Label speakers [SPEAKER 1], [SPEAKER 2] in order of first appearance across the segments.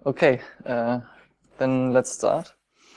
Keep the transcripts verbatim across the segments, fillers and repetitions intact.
[SPEAKER 1] Okay, uh, then let's start.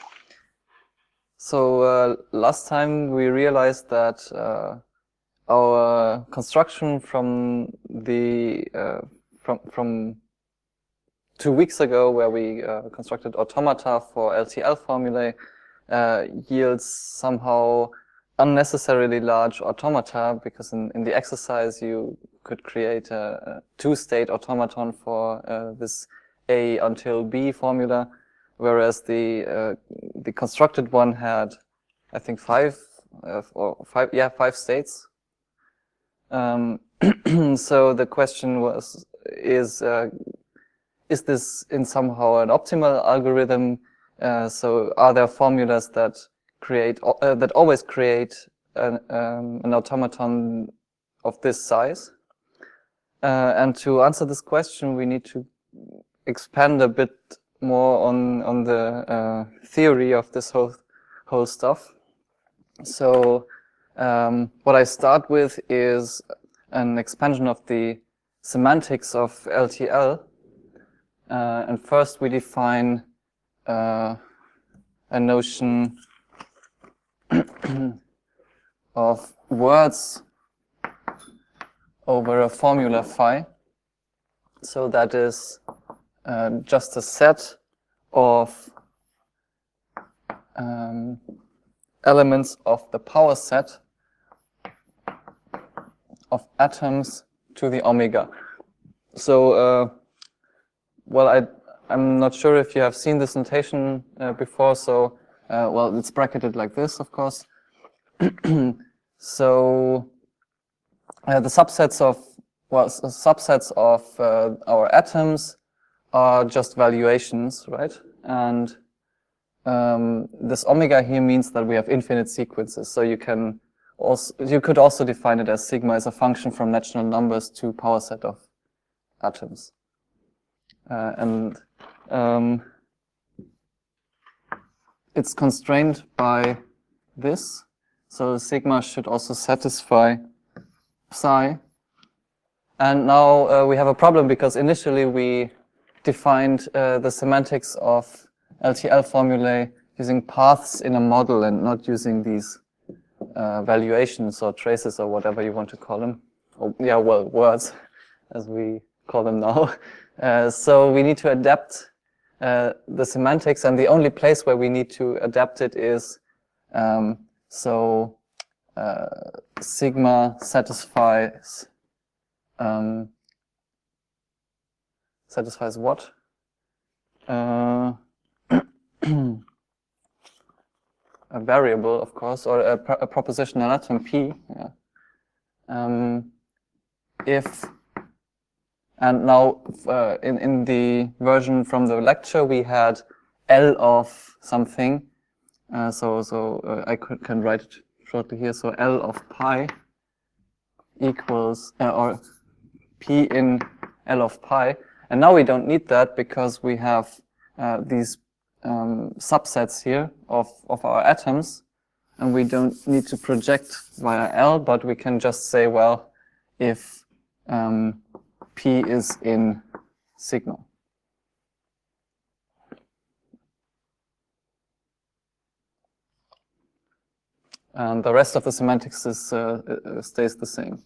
[SPEAKER 1] So uh, last time we realized that uh, our construction from the uh, from from two weeks ago, where we uh, constructed automata for L T L formulae, uh, yields somehow unnecessarily large automata, because in, in the exercise you could create a, a two-state automaton for uh, this A until B formula, whereas the uh, the constructed one had, I think, five uh, or five, yeah, five states. Um, so the question was, is uh, is this in somehow an optimal algorithm? Uh, so are there formulas that create uh, that always create an, um, an automaton of this size? Uh, and to answer this question, we need to expand a bit more on on the uh, theory of this whole whole stuff. So um, what I start with is an expansion of the semantics of L T L. Uh, and first we define uh, a notion of words over a formula phi. So that is uh, just a set of um, elements of the power set of atoms to the omega. So, uh, well, I, I'm not sure if you have seen this notation uh, before, so, uh, well, it's bracketed like this, of course. So, uh, the subsets of, well, subsets of uh, our atoms are just valuations, right? And um, this omega here means that we have infinite sequences, so you can also, you could also define it as sigma as a function from natural numbers to power set of atoms. Uh, and um, it's constrained by this. So sigma should also satisfy psi. And now uh, we have a problem, because initially we defined uh, the semantics of L T L formulae using paths in a model and not using these uh, valuations or traces or whatever you want to call them. Or, yeah, well, words, as we call them now. Uh, so we need to adapt uh, the semantics, and the only place where we need to adapt it is um, so uh, sigma satisfies um, satisfies what? Uh, a variable, of course, or a, a propositional atom P. Yeah. Um, if And now, uh, in, in the version from the lecture, we had L of something. Uh, so so uh, I could, can write it shortly here. So L of pi equals, uh, or P in L of pi. And now we don't need that, because we have uh, these um, subsets here of, of our atoms. And we don't need to project via L, but we can just say, well, if um, P is in sigma. And the rest of the semantics is, uh, stays the same.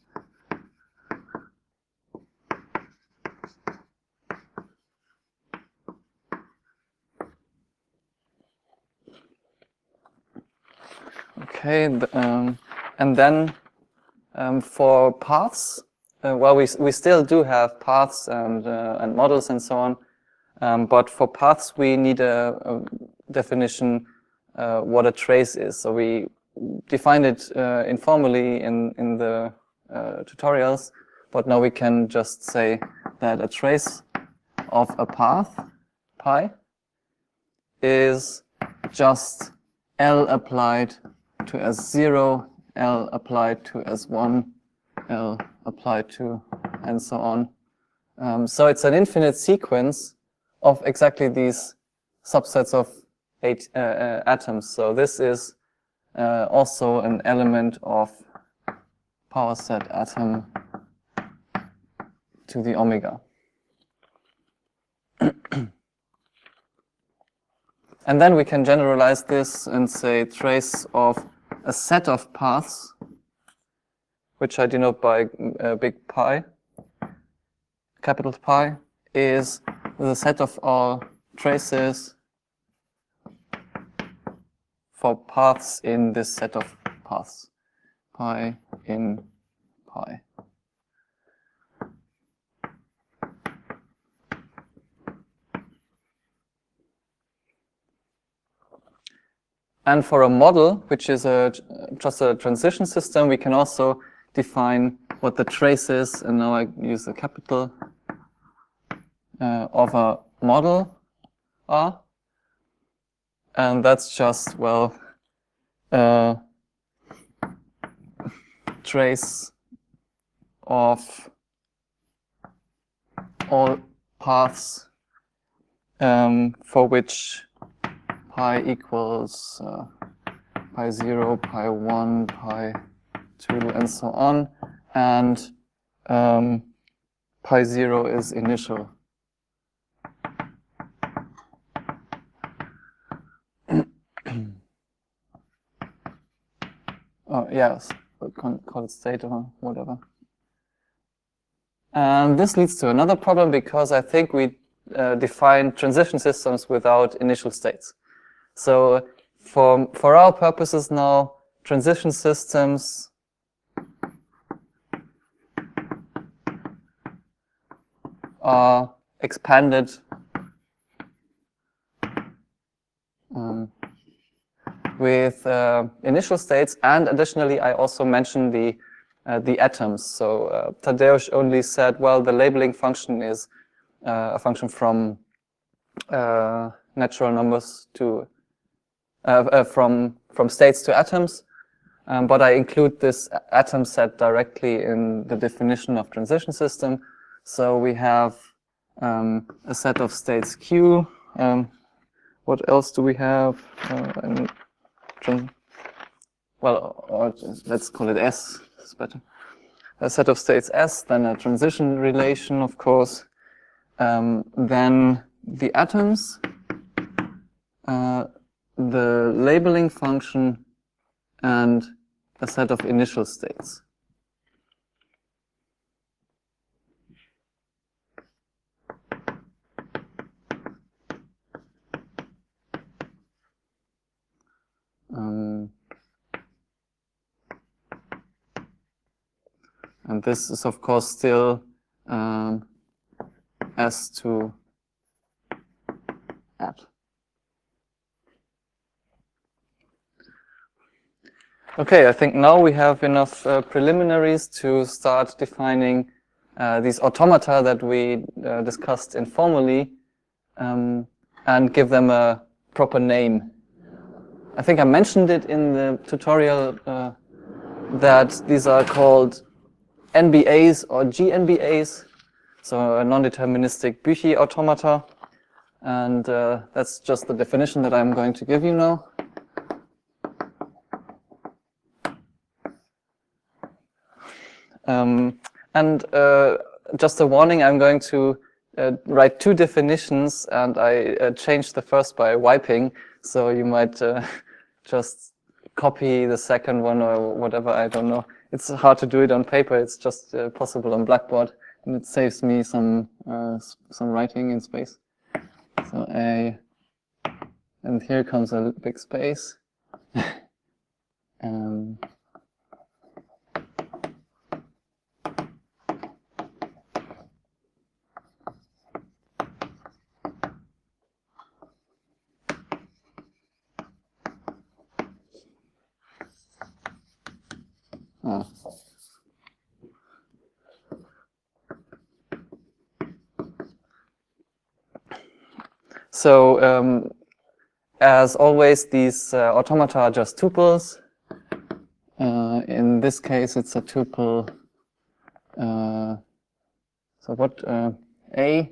[SPEAKER 1] Okay, um, and then um, for paths, uh, well, we we still do have paths and uh, and models and so on, um, but for paths we need a, a definition uh, what a trace is. So we defined it uh, informally in in the uh, tutorials, but now we can just say that a trace of a path pi is just L applied to S zero, L applied to S one, L applied to, and so on. Um, so it's an infinite sequence of exactly these subsets of eight uh, uh, atoms. So this is uh, also an element of power set atom to the omega. and then we can generalize this and say trace of a set of paths, which I denote by uh, big pi, capital Pi, is the set of all traces for paths in this set of paths. Pi in pi. And for a model, which is a, just a transition system, we can also define what the traces, and now I use the capital, uh, of a model are. And that's just, well, uh, trace of all paths um, for which pi equals uh, pi zero, pi one, pi two, and so on. And um, pi zero is initial. Oh, yes, call it state or whatever. And this leads to another problem because I think we uh, define transition systems without initial states. So for, for our purposes now, transition systems are expanded um, with uh, initial states, and additionally I also mentioned the uh, the atoms. So uh, Tadeusz only said, well, the labeling function is uh, a function from uh, natural numbers to uh, uh, from from states to atoms, um, but I include this atom set directly in the definition of transition system. So we have um, a set of states Q. Um, what else do we have? Uh, and well, or let's call it S, it's better. A set of states S, then a transition relation, of course. Um, then the atoms, uh, the labeling function, and a set of initial states. Um, and this is, of course, still um, S to at. Okay, I think now we have enough uh, preliminaries to start defining uh, these automata that we uh, discussed informally um, and give them a proper name. I think I mentioned it in the tutorial uh, that these are called N B As or G N B As, so a non-deterministic Büchi automata, and uh, that's just the definition that I'm going to give you now. Um, and uh, just a warning, I'm going to uh, write two definitions, and I uh, changed the first by wiping, so you might uh, just copy the second one or whatever, I don't know. It's hard to do it on paper, it's just uh, possible on Blackboard, and it saves me some uh, some writing in space. So A, and here comes a big space. um, Oh. So, um, as always, these uh, automata are just tuples. Uh, in this case, it's a tuple. Uh, so what? Uh, A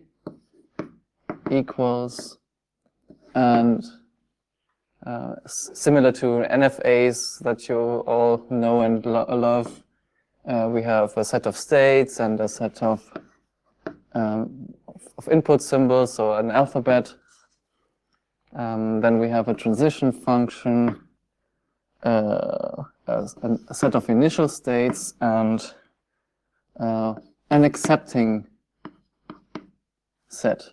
[SPEAKER 1] equals, and uh, similar to N F As that you all know and lo love, uh, we have a set of states and a set of um, of input symbols, so an alphabet. Um, then we have a transition function, uh, a, a set of initial states, and uh, an accepting set.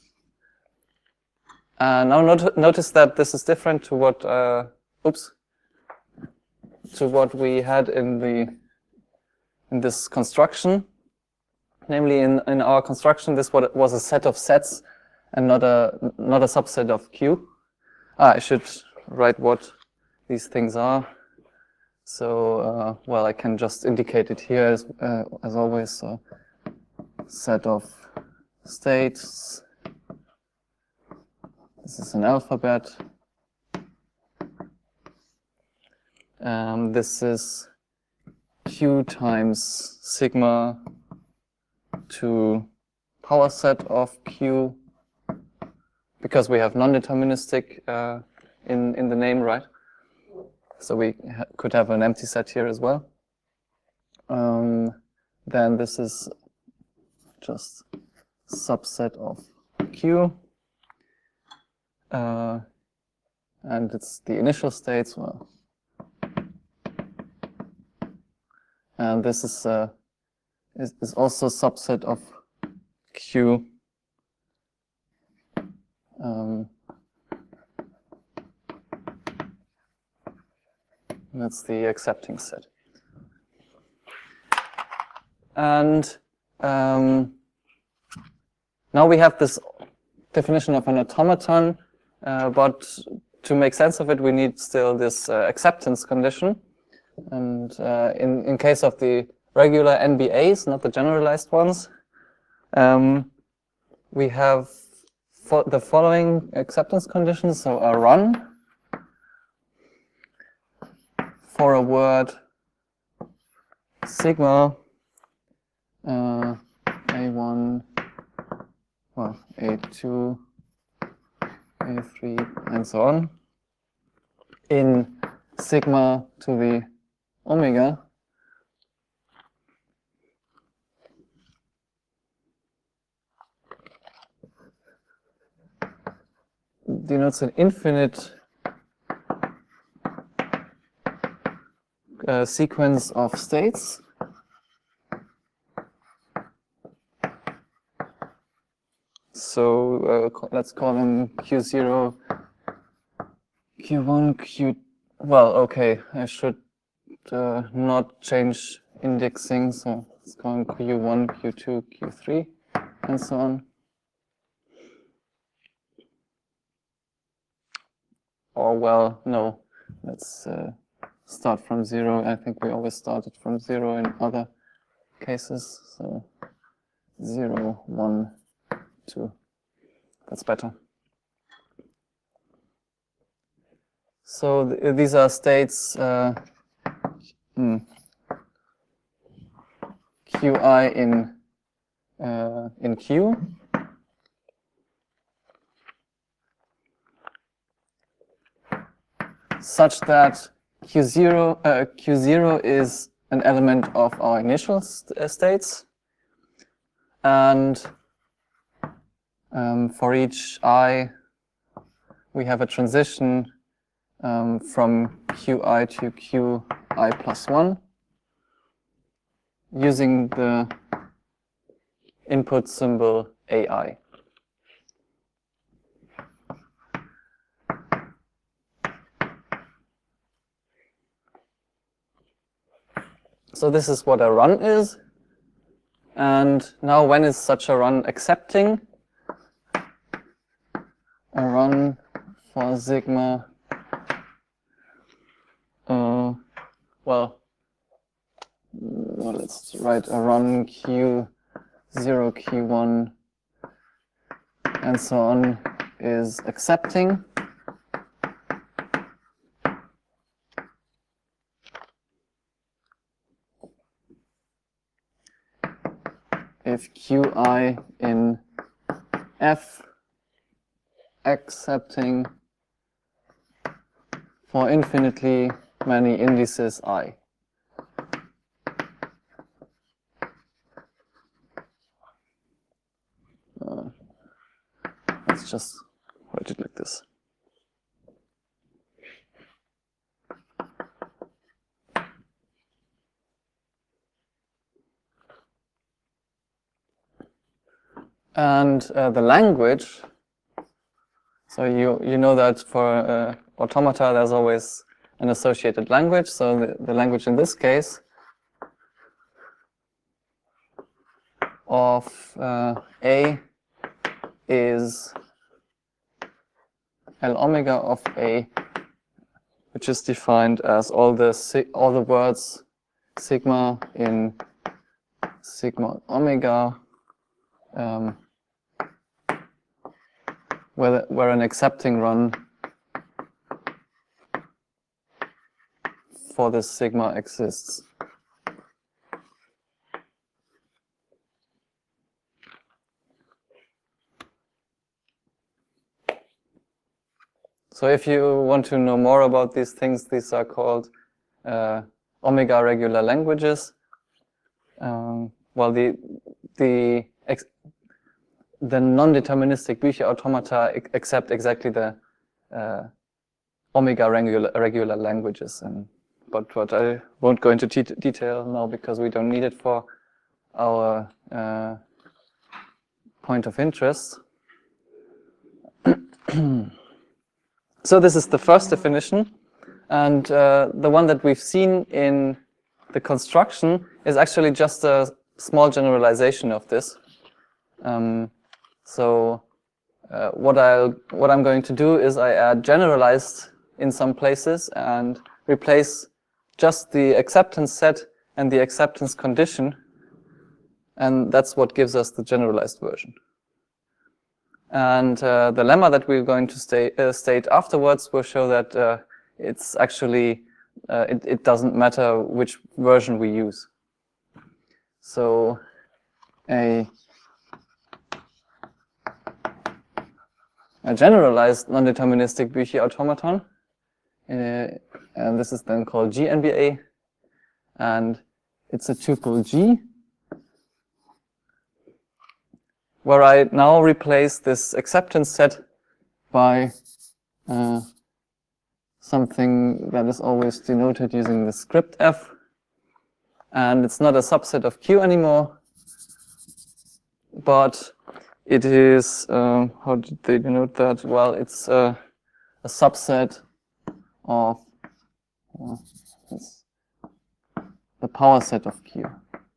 [SPEAKER 1] Uh, now not notice that this is different to what, uh, oops, to what we had in the in this construction. Namely, in, in our construction, this was a set of sets and not a not a subset of Q. Ah, I should write what these things are. So, uh, well, I can just indicate it here as, uh, as always. So, set of states. This is an alphabet. Um, this is Q times sigma to power set of Q, because we have non-deterministic uh, in, in the name, right? So we ha could have an empty set here as well. Um, then this is just subset of Q. Uh, and it's the initial states. Well, and this is, uh, is, is also subset of Q. Um, that's the accepting set. And um, now we have this definition of an automaton, uh, but to make sense of it, we need still this uh, acceptance condition. And uh, in, in case of the regular N B As, not the generalized ones, um, we have fo the following acceptance conditions. So a run for a word sigma uh, A one, well, A two, A three, and so on, in sigma to the omega, denotes an infinite uh, sequence of states. So uh, let's call them Q zero, Q one, Q... Well, okay, I should uh, not change indexing, so let's call them Q one, Q two, Q three, and so on. Or, well, no, let's uh, start from zero. I think we always started from zero in other cases. So zero, one, two. That's better. So th these are states uh, hmm, Qi in uh, in Q. Such that Q zero, uh, Q zero is an element of our initial st uh, states, and um, for each I, we have a transition um, from Qi to Qi plus one using the input symbol A I. So this is what a run is. And now when is such a run accepting? A run for sigma, uh, well, well, let's write a run Q zero, Q one, and so on is accepting. If Qi in F accepting for infinitely many indices I. Uh, let's just write it like this. And uh, the language, so you, you know that for uh, automata there's always an associated language, so the, the language in this case of uh, A is L omega of A, which is defined as all the all the words sigma in sigma omega, um, where, where an accepting run for this sigma exists. So if you want to know more about these things, these are called uh, omega regular languages. Um, well, the the ex the non-deterministic Bücher automata accept exactly the uh, omega regular regular languages, and but what I won't go into detail now because we don't need it for our uh, point of interest. So this is the first definition, and uh, the one that we've seen in the construction is actually just a small generalization of this. Um, so uh, what I'll what I'm going to do is I add generalized in some places and replace just the acceptance set and the acceptance condition, and that's what gives us the generalized version. And uh, the lemma that we're going to state, uh, state afterwards will show that uh, it's actually, uh, it, it doesn't matter which version we use. So a, a generalized non-deterministic Büchi automaton, uh, and this is then called G N B A, and it's a tuple G, where I now replace this acceptance set by uh, something that is always denoted using the script F. And it's not a subset of Q anymore, but it is, uh, how did they denote that? Well, it's uh, a subset of uh, it's the power set of Q.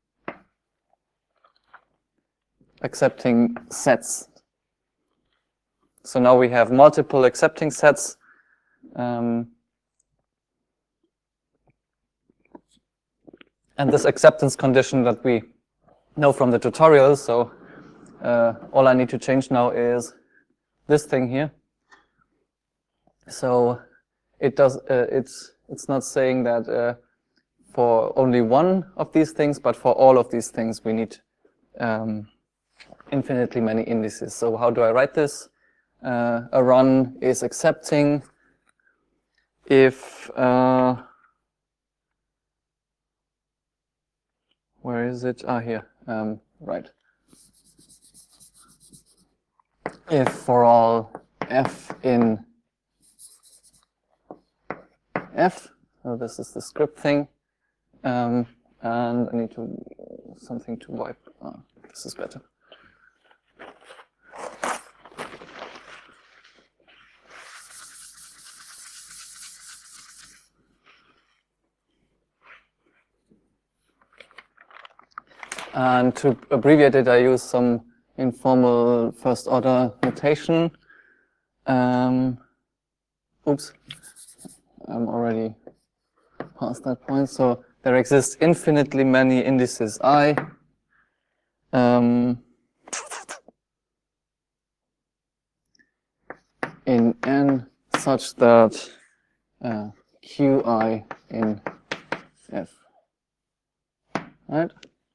[SPEAKER 1] Accepting sets. So now we have multiple accepting sets. Um, and this acceptance condition that we know from the tutorial, so uh, all I need to change now is this thing here. So it does, uh, it's, it's not saying that uh, for only one of these things, but for all of these things we need um, infinitely many indices. So how do I write this? Uh, a run is accepting if, uh, where is it? Ah, here, um, right. If for all f in f, so this is the script thing, um, and I need to, something to wipe, ah, this is better. And to abbreviate it, I use some informal first order notation. Um, oops, I'm already past that point. So there exist infinitely many indices I. Um, in N such that uh, Qi in F. Right?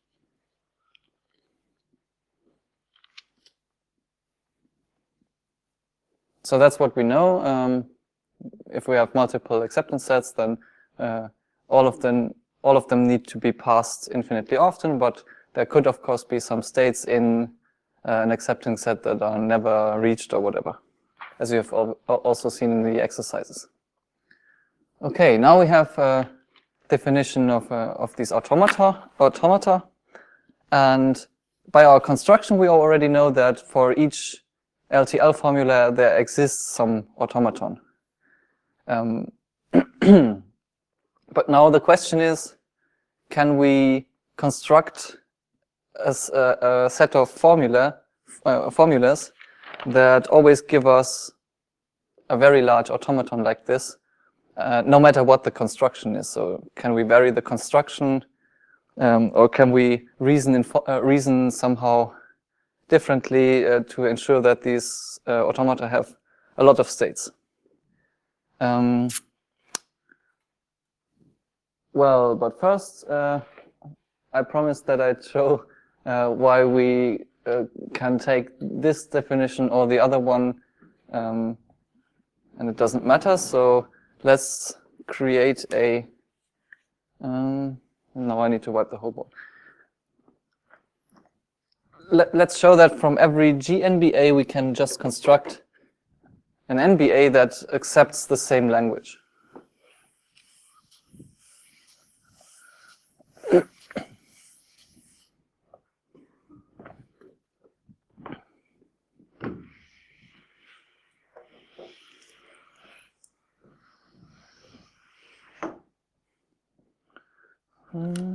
[SPEAKER 1] So that's what we know. Um, if we have multiple acceptance sets, then uh, all of them all of them need to be passed infinitely often. But there could, of course, be some states in uh, an acceptance set that are never reached or whatever, as you have al also seen in the exercises. Okay, now we have a definition of uh, of these automata automata, and by our construction, we already know that for each L T L formula, there exists some automaton. Um, but now the question is, can we construct a, a, a set of formula, uh, formulas that always give us a very large automaton like this, uh, no matter what the construction is? So can we vary the construction, um, or can we reason, in, uh, reason somehow differently uh, to ensure that these uh, automata have a lot of states? Um, well, but first, uh, I promised that I'd show uh, why we uh, can take this definition or the other one, um, and it doesn't matter. So let's create a, um, now I need to wipe the whole board. Let, let's show that from every G N B A we can just construct an N B A that accepts the same language. Hmm.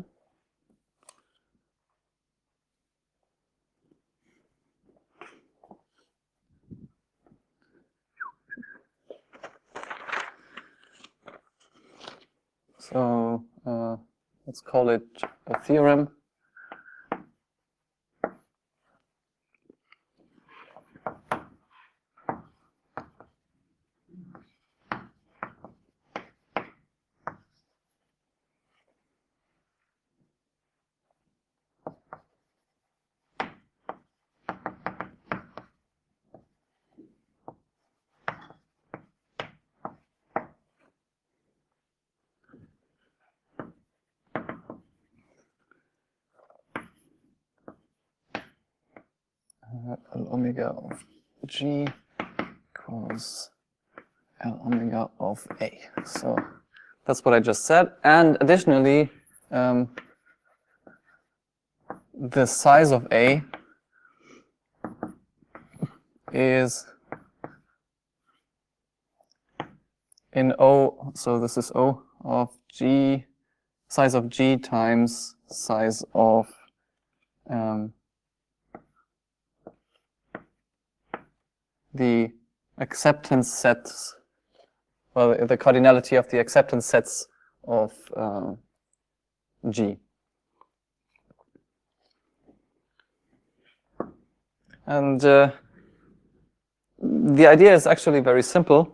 [SPEAKER 1] So uh, let's call it a theorem. L omega of G equals L omega of A. So that's what I just said. And additionally, um, the size of A is in O, so this is O of G, size of G times size of um, the acceptance sets, well, the cardinality of the acceptance sets of uh, G. And uh, the idea is actually very simple.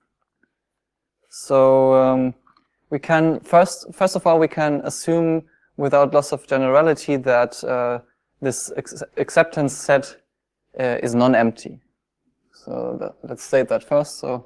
[SPEAKER 1] So um, we can, first, first of all, we can assume without loss of generality that uh, this ex acceptance set uh, is non-empty. So that, let's state that first. So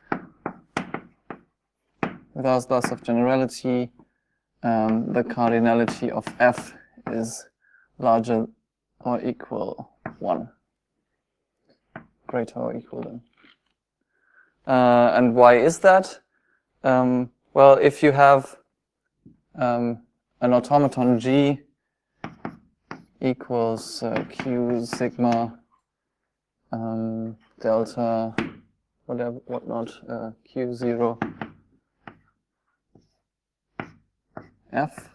[SPEAKER 1] without loss of generality, um, the cardinality of F is larger or equal one. Greater or equal than. Uh, and why is that? Um, well, if you have um, an automaton G equals uh, Q sigma um, delta whatever whatnot uh, Q zero F,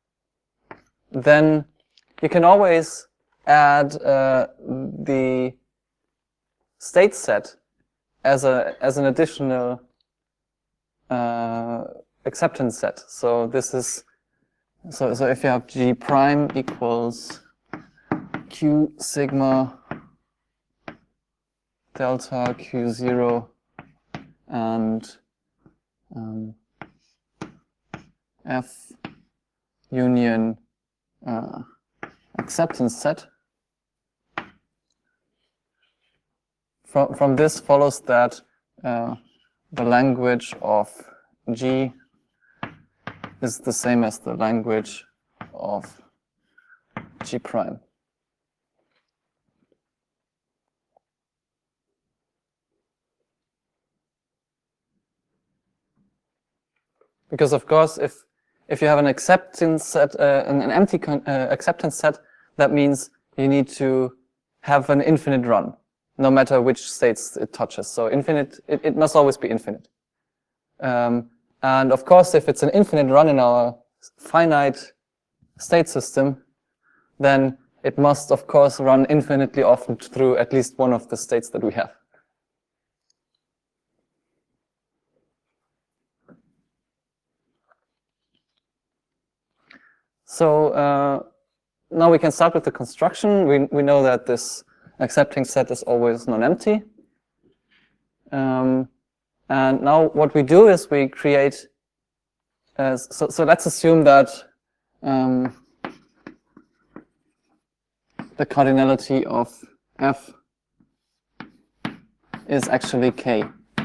[SPEAKER 1] then you can always add uh, the state set as a as an additional uh, acceptance set. So this is so so if you have G prime equals Q sigma delta Q zero and um, F union uh, acceptance set. From, from this follows that uh, the language of G is the same as the language of G prime. Because of course, if if you have an acceptance set, uh, an, an empty con uh, acceptance set, that means you need to have an infinite run, no matter which states it touches. So infinite, it, it must always be infinite. Um, and of course, if it's an infinite run in our finite state system, then it must, of course, run infinitely often through at least one of the states that we have. So uh, now we can start with the construction. We, we know that this accepting set is always non-empty. Um, and now what we do is we create, uh, so, so let's assume that um, the cardinality of F is actually K.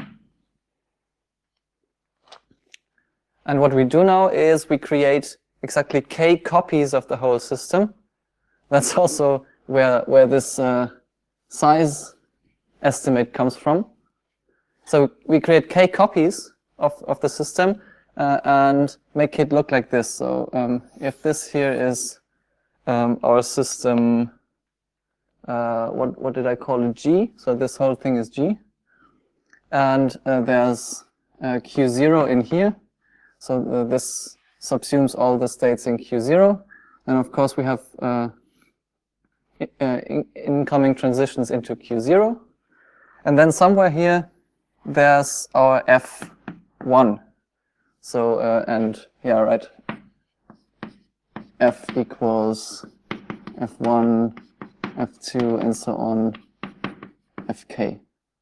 [SPEAKER 1] And what we do now is we create exactly K copies of the whole system. That's also where, where this uh, size estimate comes from. So we create K copies of, of the system uh, and make it look like this. So um, if this here is um, our system, uh, what, what did I call it, G? So this whole thing is G. And uh, there's uh, Q zero in here. So uh, this subsumes all the states in Q zero. And of course we have uh, uh, in incoming transitions into Q zero. And then somewhere here, there's our F one. So, uh, and yeah, right. F equals F one, F two, and so on, F K.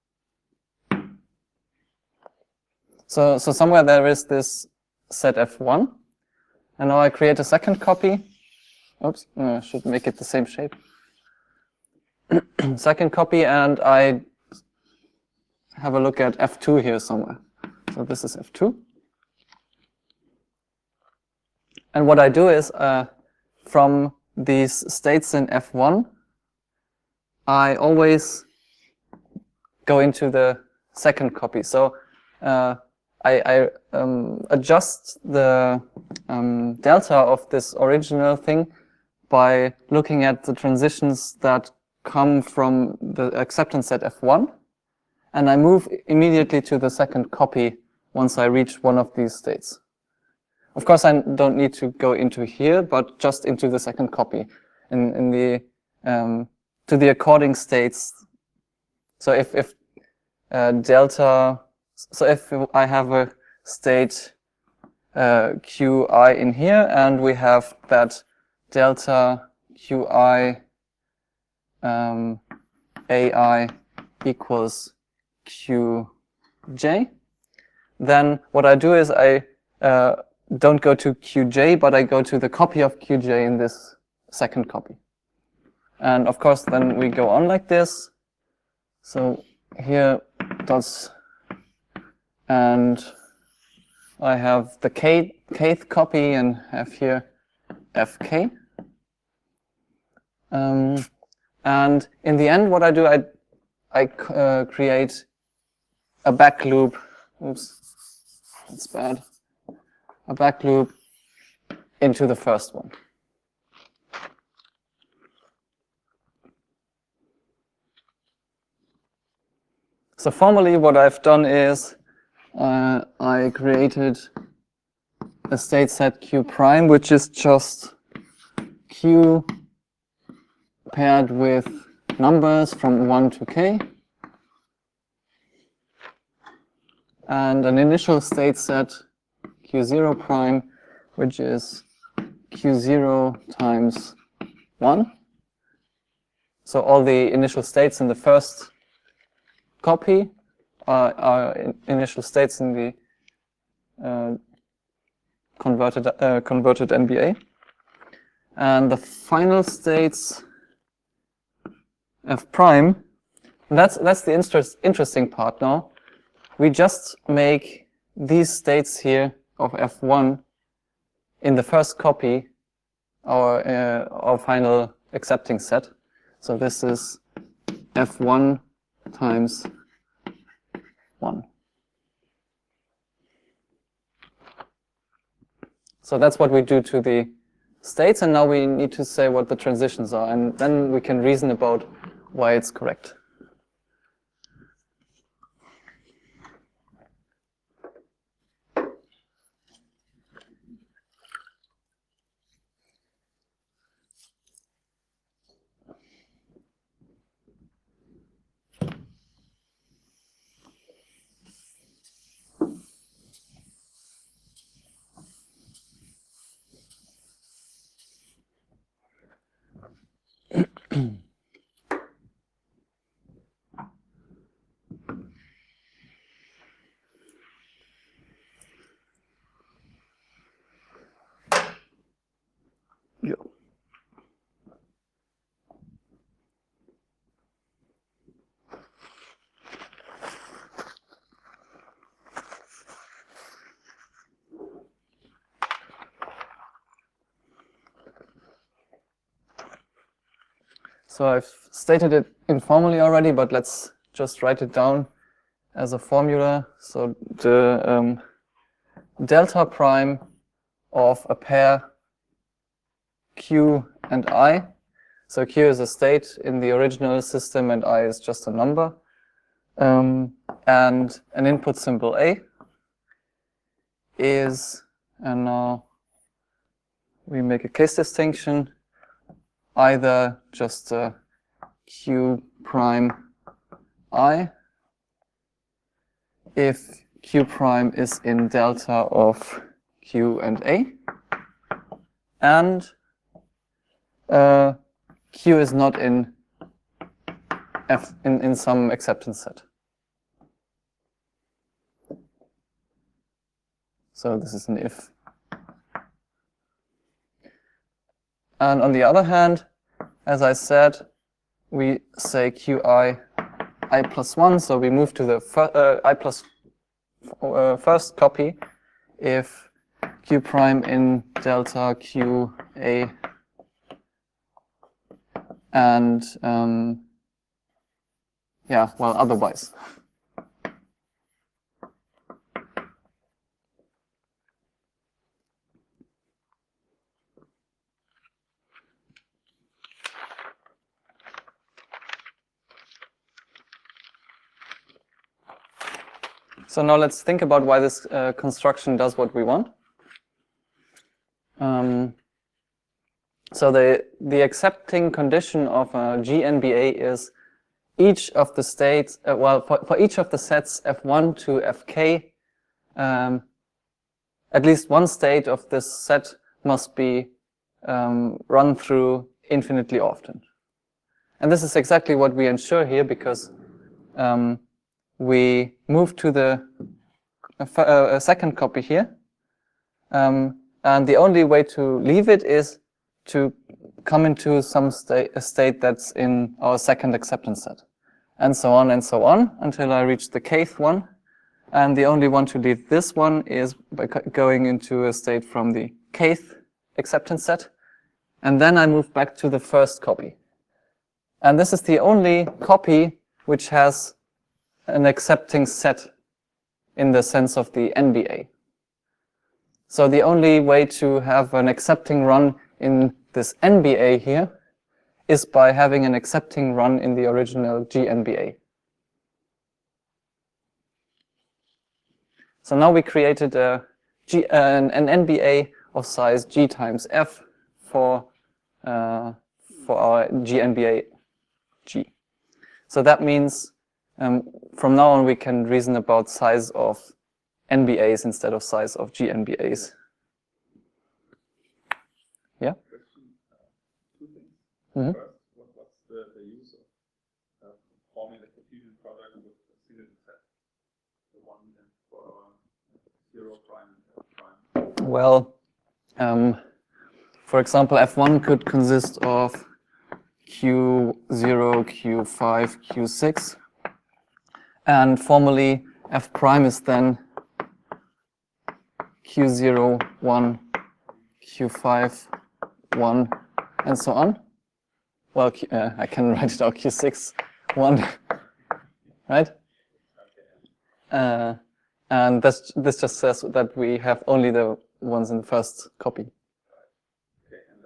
[SPEAKER 1] So, so somewhere there is this set F one. And now I create a second copy. Oops, I should make it the same shape. Second copy, and I have a look at F two here somewhere. So this is F two. And what I do is, uh, from these states in F one, I always go into the second copy. So uh, I, I um, adjust the um, delta of this original thing by looking at the transitions that come from the acceptance set F one. And I move immediately to the second copy once I reach one of these states. Of course, I don't need to go into here, but just into the second copy, in, in the um, to the according states. So if if uh, delta, so if I have a state uh, Qi in here, and we have that delta Qi um, Ai equals Qj, then what I do is I uh, don't go to Qj, but I go to the copy of Qj in this second copy. And of course, then we go on like this. So here dots, and I have the k, kth copy and have here Fk. Um, and in the end, what I do, I, I uh, create a back loop. Oops, that's bad. A back loop into the first one. So formally what I've done is uh, I created a state set Q prime, which is just Q paired with numbers from one to k, and an initial state set Q zero prime, which is Q zero times one. So all the initial states in the first copy are, are in initial states in the uh, converted uh, converted N B A, and the final states F prime. And that's that's the interest, interesting part now. We just make these states here of F one in the first copy our uh, our final accepting set. So this is F one times one. So that's what we do to the states, and now we need to say what the transitions are, and then we can reason about why it's correct. Yeah. So I've stated it informally already, but let's just write it down as a formula. So the um, delta prime of a pair Q and I. So Q is a state in the original system and I is just a number. Um, and an input symbol A is, and now we make a case distinction, either just a Q prime I if Q prime is in delta of Q and A, and uh, Q is not in F in, in some acceptance set. So this is an if. And on the other hand, as I said, we say Qi I plus one, so we move to the fir uh, I plus uh, first copy if Q prime in delta Q A and um, yeah, well, otherwise. So now let's think about why this uh, construction does what we want. Um, so the the accepting condition of a G N B A is each of the states, uh, well, for, for each of the sets F one to F K, um, at least one state of this set must be um, run through infinitely often. And this is exactly what we ensure here, because um, we move to the uh, second copy here. Um, and the only way to leave it is to come into some sta a state that's in our second acceptance set. And so on and so on until I reach the kth one. And the only one to leave this one is by going into a state from the kth acceptance set. And then I move back to the first copy. And this is the only copy which has an accepting set in the sense of the N B A. So the only way to have an accepting run in this N B A here is by having an accepting run in the original G N B A. So now we created a G, uh, an, an N B A of size G times F for, uh, for our G N B A G. So that means um, from now on we can reason about size of N B As instead of size of G N B As. Yeah?
[SPEAKER 2] Two things.
[SPEAKER 1] Mm-hmm.
[SPEAKER 2] First, what, what's the, the use of uh, forming the Cartesian product with a single set? The one for zero prime and F prime.
[SPEAKER 1] Well, um, for example, F one could consist of Q zero, Q five, Q six. And formally, F prime is then Q zero, one, Q five, one, and so on. Well, Q, uh, I can write it out, Q six, one, right? Uh, and this, this just says that we have only the ones in the first copy.
[SPEAKER 2] Okay, and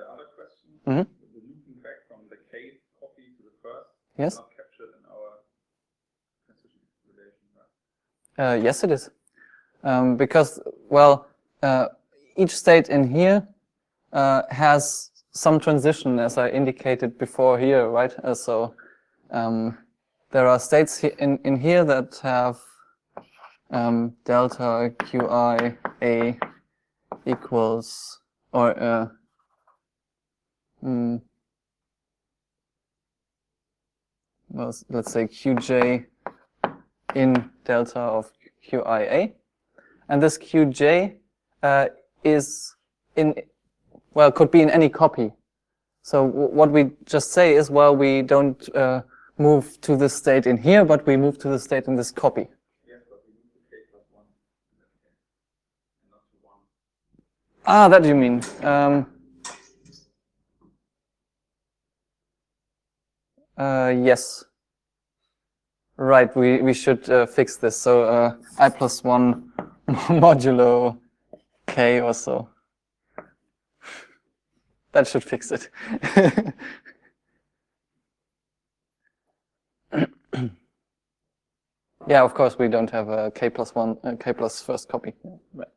[SPEAKER 1] Mm-hmm.
[SPEAKER 2] The looping back from the kth copy to the first
[SPEAKER 1] Yes.
[SPEAKER 2] is not captured in our transition relation, right?
[SPEAKER 1] Uh, yes, it is. Um, because, well, uh, each state in here uh, has some transition, as I indicated before here, right? Uh, so um, there are states he in, in here that have um, delta qi a equals, or uh, mm, well, let's say qj in delta of qia. And this qj uh, is in, well, could be in any copy. So w what we just say is, well, we don't uh, move to the state in here, but we move to the state in this copy.
[SPEAKER 2] Yes, but we move to k plus one in that case, and not to one.
[SPEAKER 1] Ah, that you mean. Um, uh, yes. Right, we, we should uh, fix this. So uh, I plus one modulo k or so. That should fix it. Yeah, of course we don't have a k plus one, uh, k plus first copy. Yeah, right.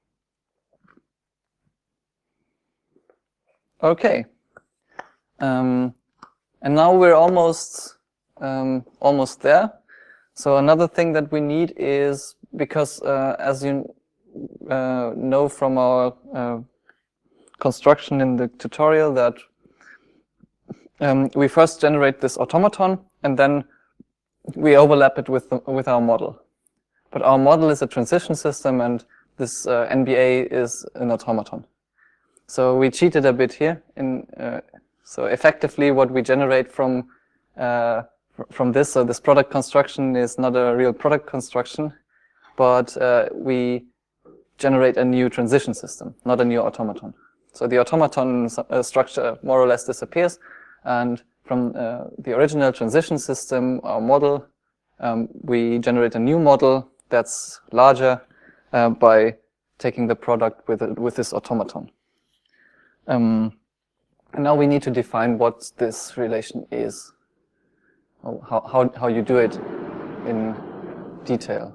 [SPEAKER 1] Okay. Um, and now we're almost um, almost there. So another thing that we need is, because uh, as you uh, know from our uh, construction in the tutorial, that um, we first generate this automaton and then we overlap it with the, with our model. But our model is a transition system, and this uh, N B A is an automaton. So we cheated a bit here. In uh, so effectively, what we generate from uh, from this, so this product construction is not a real product construction, but uh, we generate a new transition system, not a new automaton. So the automaton uh, structure more or less disappears, and from uh, the original transition system, our model, um, we generate a new model that's larger uh, by taking the product with it, with this automaton. Um, and now we need to define what this relation is, how, how, how you do it in detail.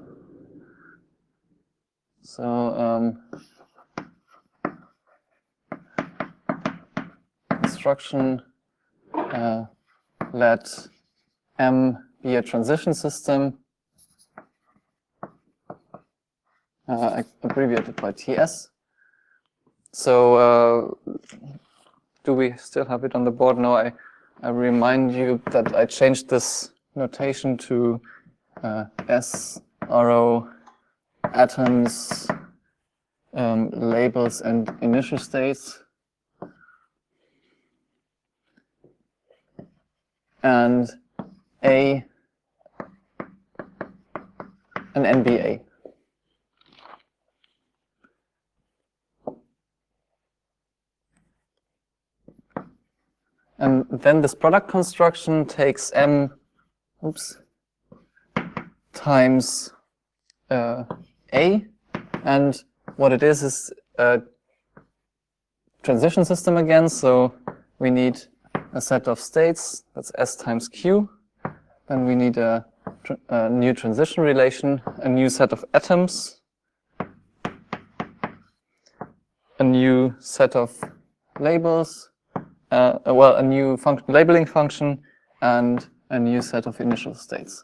[SPEAKER 1] So um, construction, uh, let M be a transition system, uh, abbreviated by T S. So uh, do we still have it on the board? No, I, I remind you that I changed this notation to uh, S, R O, atoms, um, labels, and initial states. And A, an N B A. And then this product construction takes M, oops, times uh, A, and what it is is a transition system again, so we need a set of states, that's S times Q, then we need a, a new transition relation, a new set of atoms, a new set of labels, uh, well, a new function, labeling function, and a new set of initial states.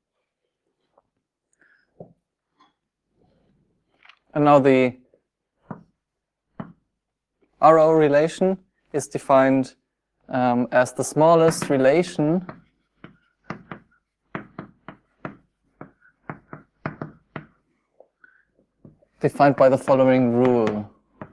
[SPEAKER 1] And now the R O relation is defined um, as the smallest relation defined by the following rule.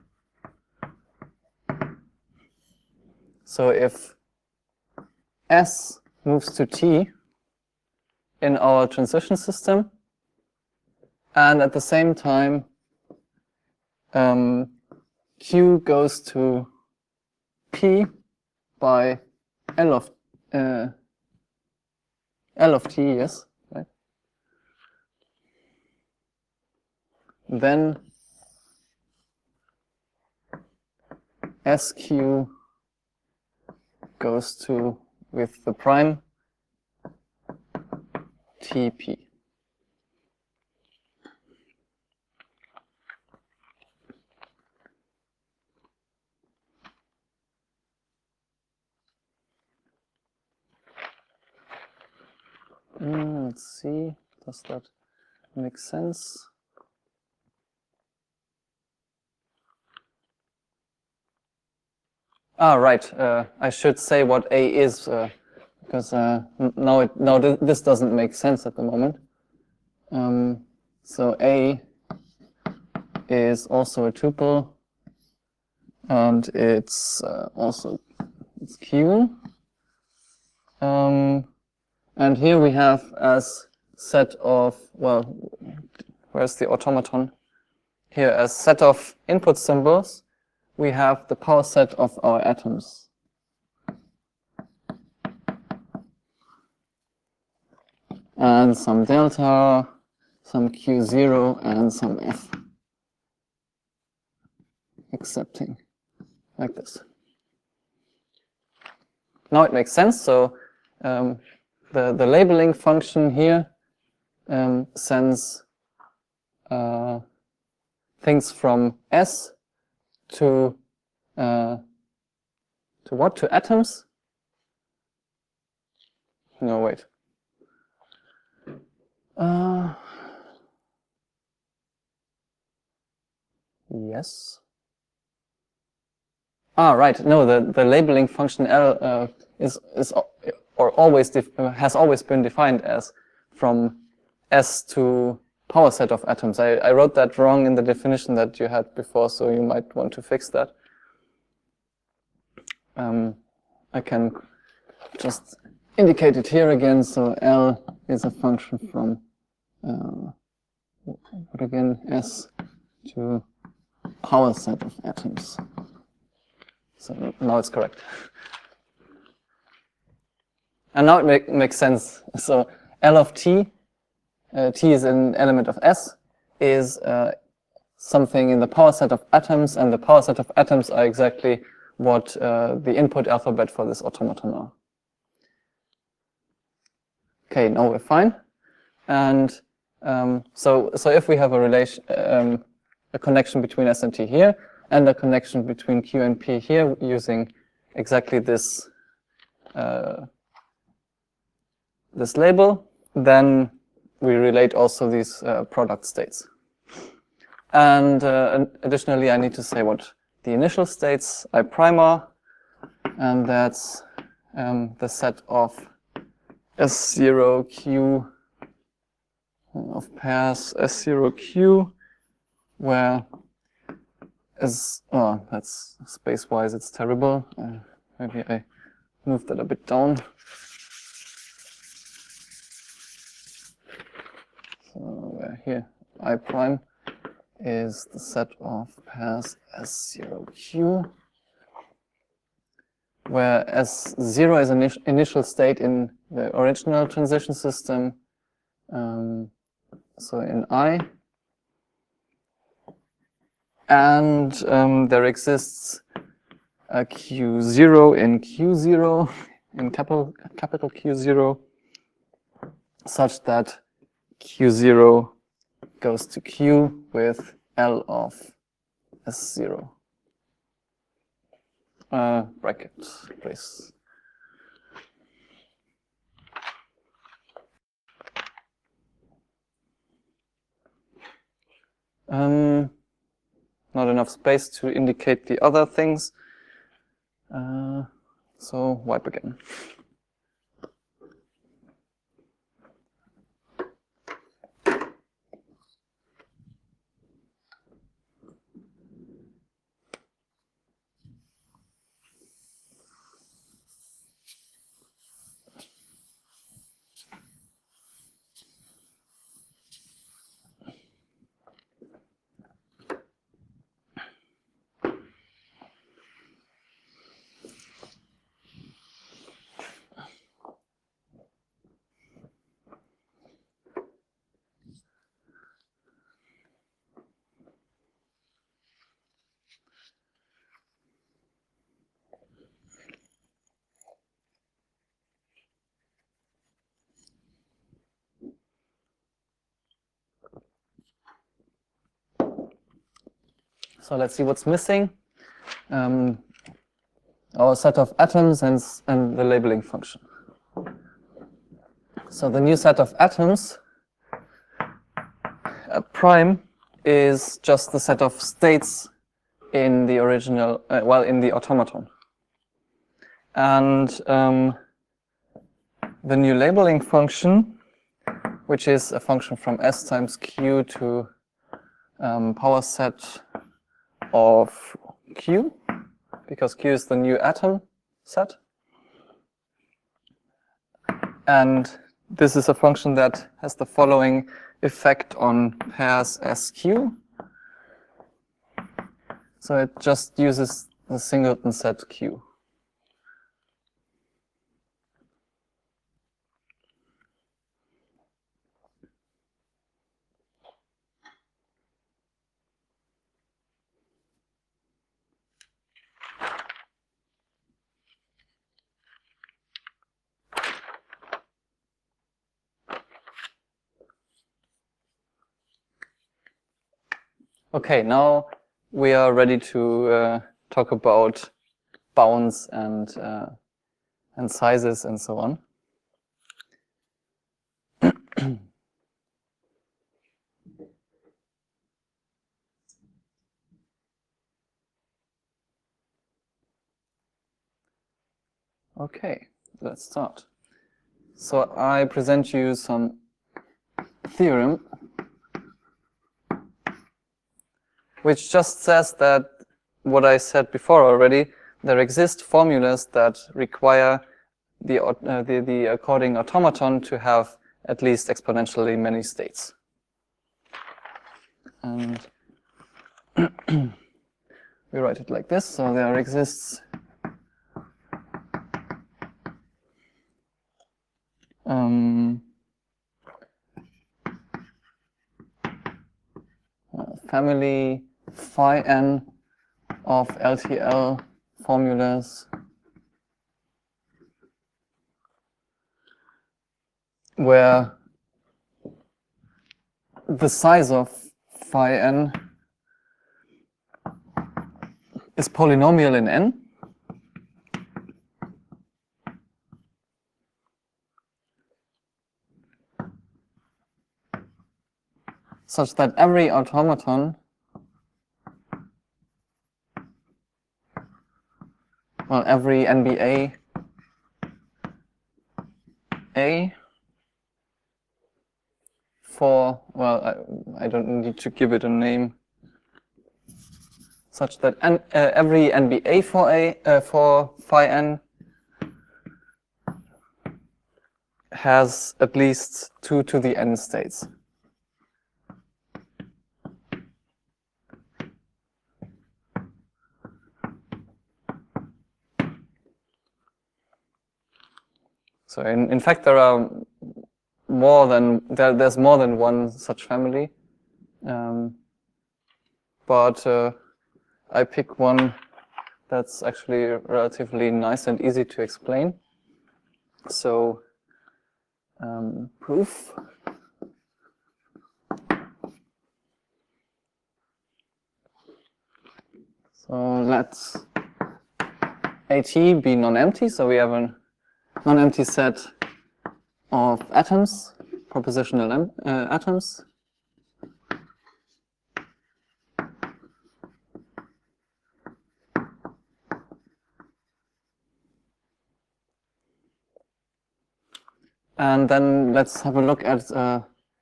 [SPEAKER 1] So if S moves to T in our transition system, and at the same time um, Q goes to P by L of uh, L of T, yes, right? Then S Q goes to, with the prime, T P. Mm, let's see, does that make sense? Ah, right. Uh, I should say what A is, uh, because uh, now it now th this doesn't make sense at the moment. Um, so A is also a tuple, and it's uh, also it's Q. Um, and here we have as set of, well, where's the automaton? Here as set of input symbols, we have the power set of our atoms. And some delta, some Q zero, and some F. Accepting, like this. Now it makes sense. So um, the, the labeling function here um, sends uh, things from S to uh, to what? To atoms? No, wait. Uh, yes. Ah, right. No, the, the labeling function L uh, is is or always has always been defined as from S to power set of atoms. I, I wrote that wrong in the definition that you had before, so you might want to fix that. Um, I can just indicate it here again. So L is a function from uh, what again? S to power set of atoms. So now it's correct. And now it make, makes sense. So L of t, uh, t is an element of S, is uh, something in the power set of atoms, and the power set of atoms are exactly what uh, the input alphabet for this automaton are. Okay, now we're fine. And um, so, so if we have a relation, um, a connection between S and T here, and a connection between Q and P here, using exactly this uh, this label, then we relate also these uh, product states. And uh, additionally, I need to say what the initial states I prime are, and that's um, the set of S zero Q of pairs S zero Q, where S, oh, that's space-wise, it's terrible. Uh, maybe I moved that a bit down. So where here I prime is the set of pairs S zero Q, where S zero is an initial state in the original transition system, um, so in I, and um, there exists a Q zero in Q zero, in capital, capital Q zero, such that Q zero goes to Q with L of S zero. Uh, bracket, brace. Um, not enough space to indicate the other things. Uh, so wipe again. So let's see what's missing. Um, our set of atoms and, and the labeling function. So the new set of atoms, uh, prime, is just the set of states in the original, uh, well, in the automaton. And um, the new labeling function, which is a function from S times Q to um, power set of Q, because Q is the new atom set. And this is a function that has the following effect on pairs S Q. So it just uses the singleton set Q. Okay, now we are ready to uh, talk about bounds and uh, and sizes and so on. Okay, let's start. So I present you some theorem which just says that what I said before already, there exist formulas that require the, uh, the, the according automaton to have at least exponentially many states. And we write it like this. So there exists um, a family phi n of L T L formulas where the size of phi n is polynomial in n, such that every automaton, well, every N B A A for, well, I, I don't need to give it a name, such that n, uh, every N B A for A uh, for phi n has at least two to the n states. So in, in fact, there are more than, there, there's more than one such family. Um, but uh, I pick one that's actually relatively nice and easy to explain. So, um, proof. So let's AT be non-empty. So we have a non-empty set of atoms, propositional uh, atoms. And then let's have a look at uh,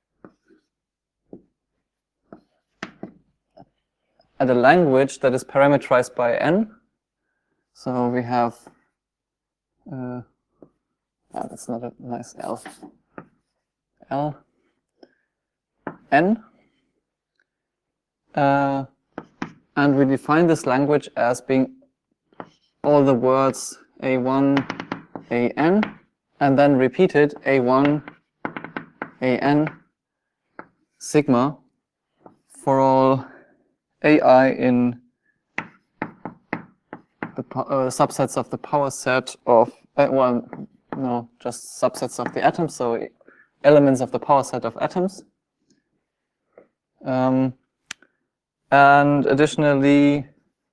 [SPEAKER 1] at a language that is parameterized by n. So we have, uh, ah, that's not a nice L, L, n. Uh, and we define this language as being all the words A one, A n, and then repeated A one, A n, sigma for all A I in the uh, subsets of the power set of, uh, well, no, just subsets of the atoms, so elements of the power set of atoms. Um, and additionally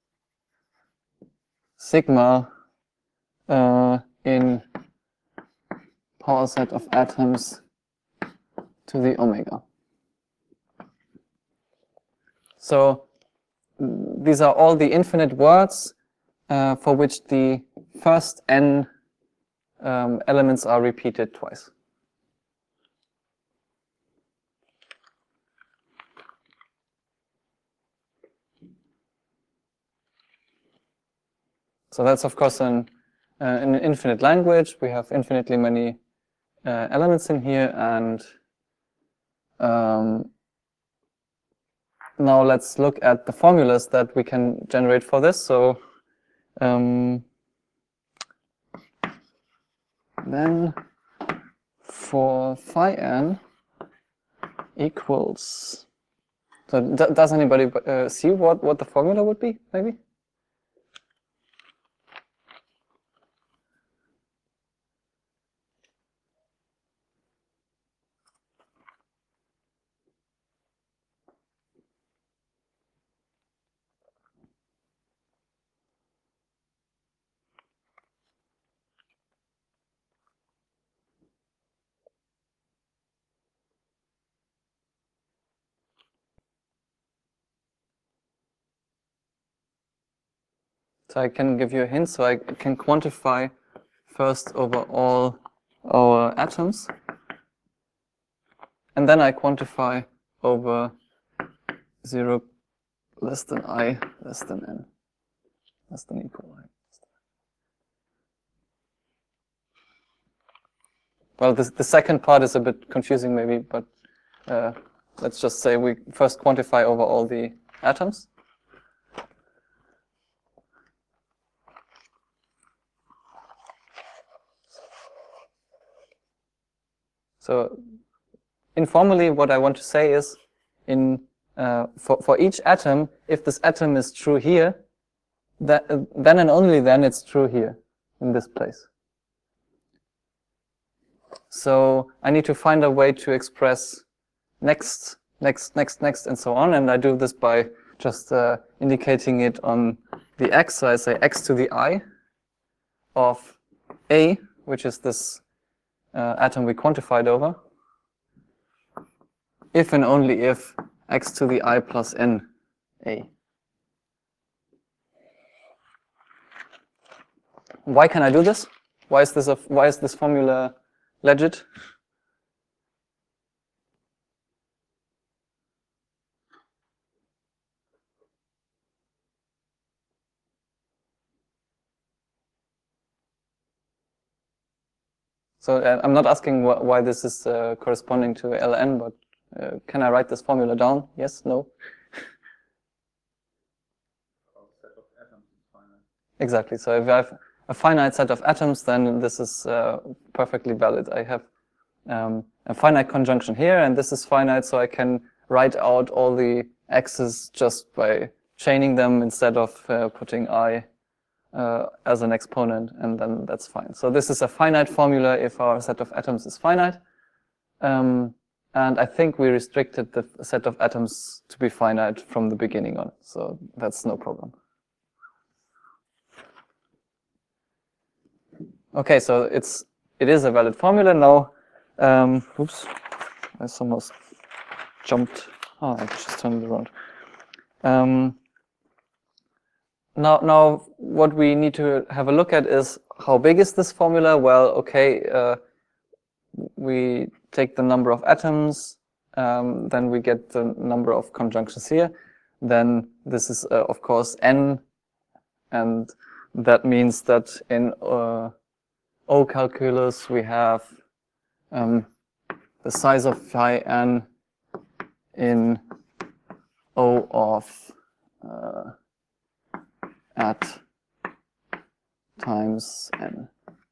[SPEAKER 1] sigma uh, in power set of atoms to the omega. So these are all the infinite words uh, for which the first n um, elements are repeated twice. So that's of course an, uh, an infinite language. We have infinitely many uh, elements in here, and um, now let's look at the formulas that we can generate for this. So um, then for phi n equals, so d does anybody uh, see what, what the formula would be, maybe? So I can give you a hint. So I can quantify first over all our atoms, and then I quantify over zero less than I less than n less than equal I. Well, this, the second part is a bit confusing maybe, but uh, let's just say we first quantify over all the atoms. So informally, what I want to say is, in uh, for, for each atom, if this atom is true here, that, uh, then and only then it's true here, in this place. So I need to find a way to express next, next, next, next, and so on, and I do this by just uh, indicating it on the x. So I say x to the I of A, which is this uh, atom we quantified over, if and only if x to the I plus n A. Why can I do this? Why is this a, why is this formula legit? So uh, I'm not asking wh why this is uh, corresponding to ln, but uh, can I write this formula down? Yes, no?
[SPEAKER 2] Set of atoms is finite.
[SPEAKER 1] Exactly. So if I have a finite set of atoms, then this is uh, perfectly valid. I have um, a finite conjunction here, and this is finite, so I can write out all the x's just by chaining them instead of uh, putting I uh, as an exponent, and then that's fine. So this is a finite formula if our set of atoms is finite. Um, and I think we restricted the set of atoms to be finite from the beginning on, so that's no problem. Okay, so it's it is a valid formula now. Um, oops, I almost jumped. Oh, I just turned it around. Um, now, now, what we need to have a look at is how big is this formula? Well, okay, uh, we take the number of atoms, um, then we get the number of conjunctions here. Then this is, uh, of course, n, and that means that in uh, O calculus we have um, the size of phi n in O of uh, at times n.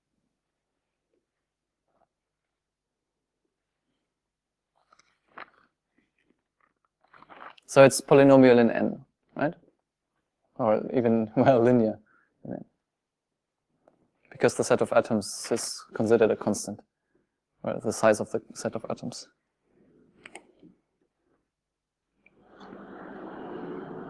[SPEAKER 1] So it's polynomial in n, right? Or even, well, linear in n. Because the set of atoms is considered a constant, or the size of the set of atoms.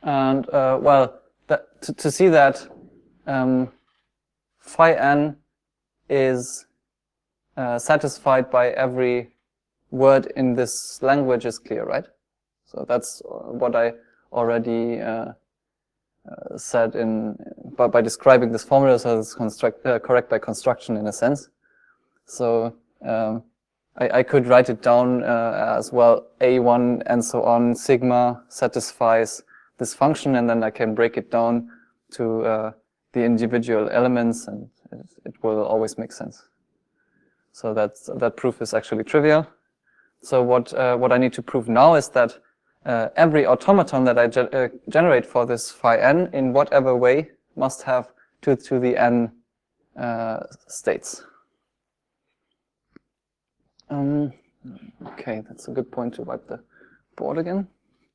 [SPEAKER 1] And uh, well, that, to, to see that um, phi n is uh, satisfied by every word in this language is clear, right? So that's what I already uh, uh, said in by, by describing this formula. So it's construct, uh, correct by construction in a sense. So um, I, I could write it down uh, as well. A one and so on sigma satisfies this function, and then I can break it down to uh, the individual elements, and it, it will always make sense. So that's, that proof is actually trivial. So what uh, what I need to prove now is that uh, every automaton that I ge uh, generate for this phi n, in whatever way, must have two to the n uh, states. Um, okay, that's a good point to wipe the board again.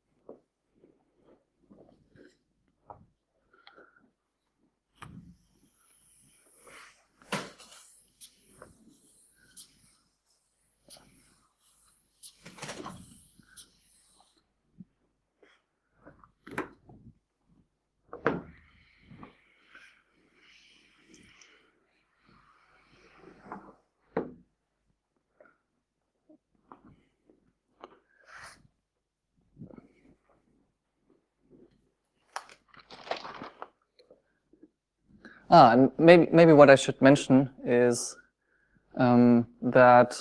[SPEAKER 1] Ah, and maybe maybe what I should mention is um, that,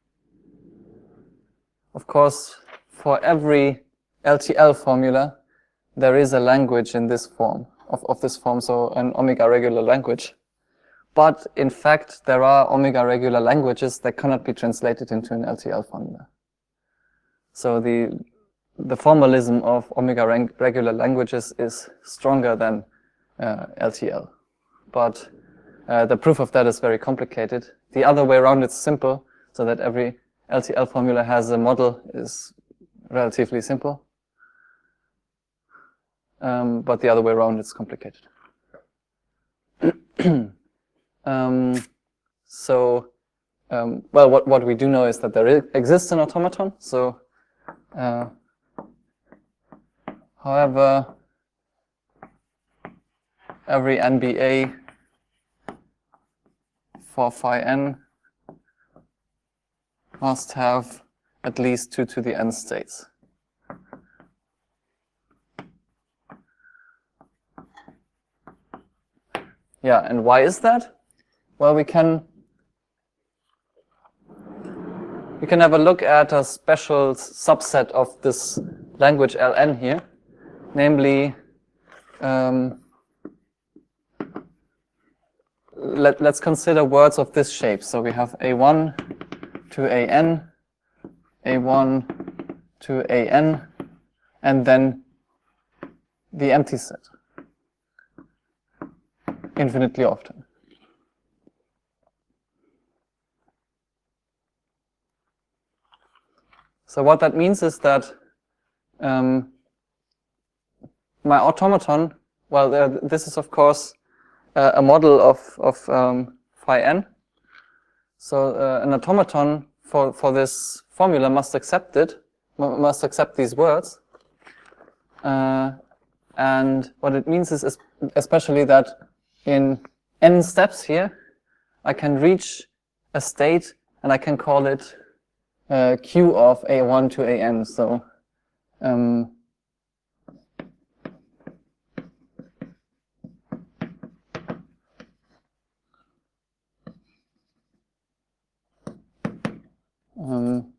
[SPEAKER 1] of course, for every L T L formula, there is a language in this form, of, of this form, so an omega regular language. But in fact, there are omega regular languages that cannot be translated into an L T L formula. So the the formalism of omega regular languages is stronger than uh, L T L. But uh, the proof of that is very complicated. The other way around, it's simple, so that every L T L formula has a model is relatively simple. Um, but the other way around, it's complicated. um, so, um, well, what, what we do know is that there exists an automaton. So, uh, however, every N B A for phi n must have at least two to the n states. Yeah, and why is that? Well, we can we can have a look at a special subset of this language L N here, namely um, Let, let's consider words of this shape. So we have A one to A n, A one to A n, and then the empty set, infinitely often. So what that means is that um, my automaton, well, uh, this is of course Uh, a model of, of um, phi n. So uh, an automaton for, for this formula must accept it, must accept these words. Uh, and what it means is especially that in n steps here, I can reach a state and I can call it uh, Q of A one to A n. So um, Um,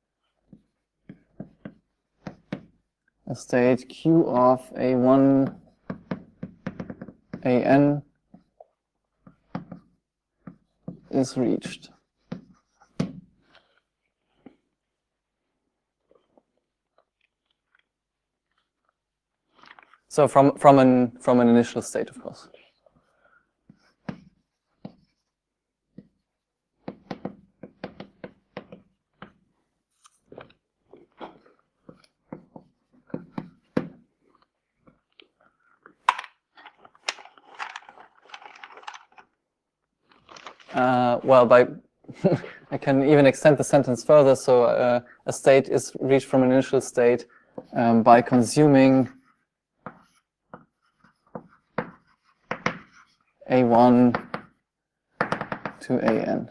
[SPEAKER 1] a state Q of A one A n is reached. So from from an from an initial state, of course. Uh, well, by I can even extend the sentence further. So uh, a state is reached from an initial state um, by consuming A one to A n.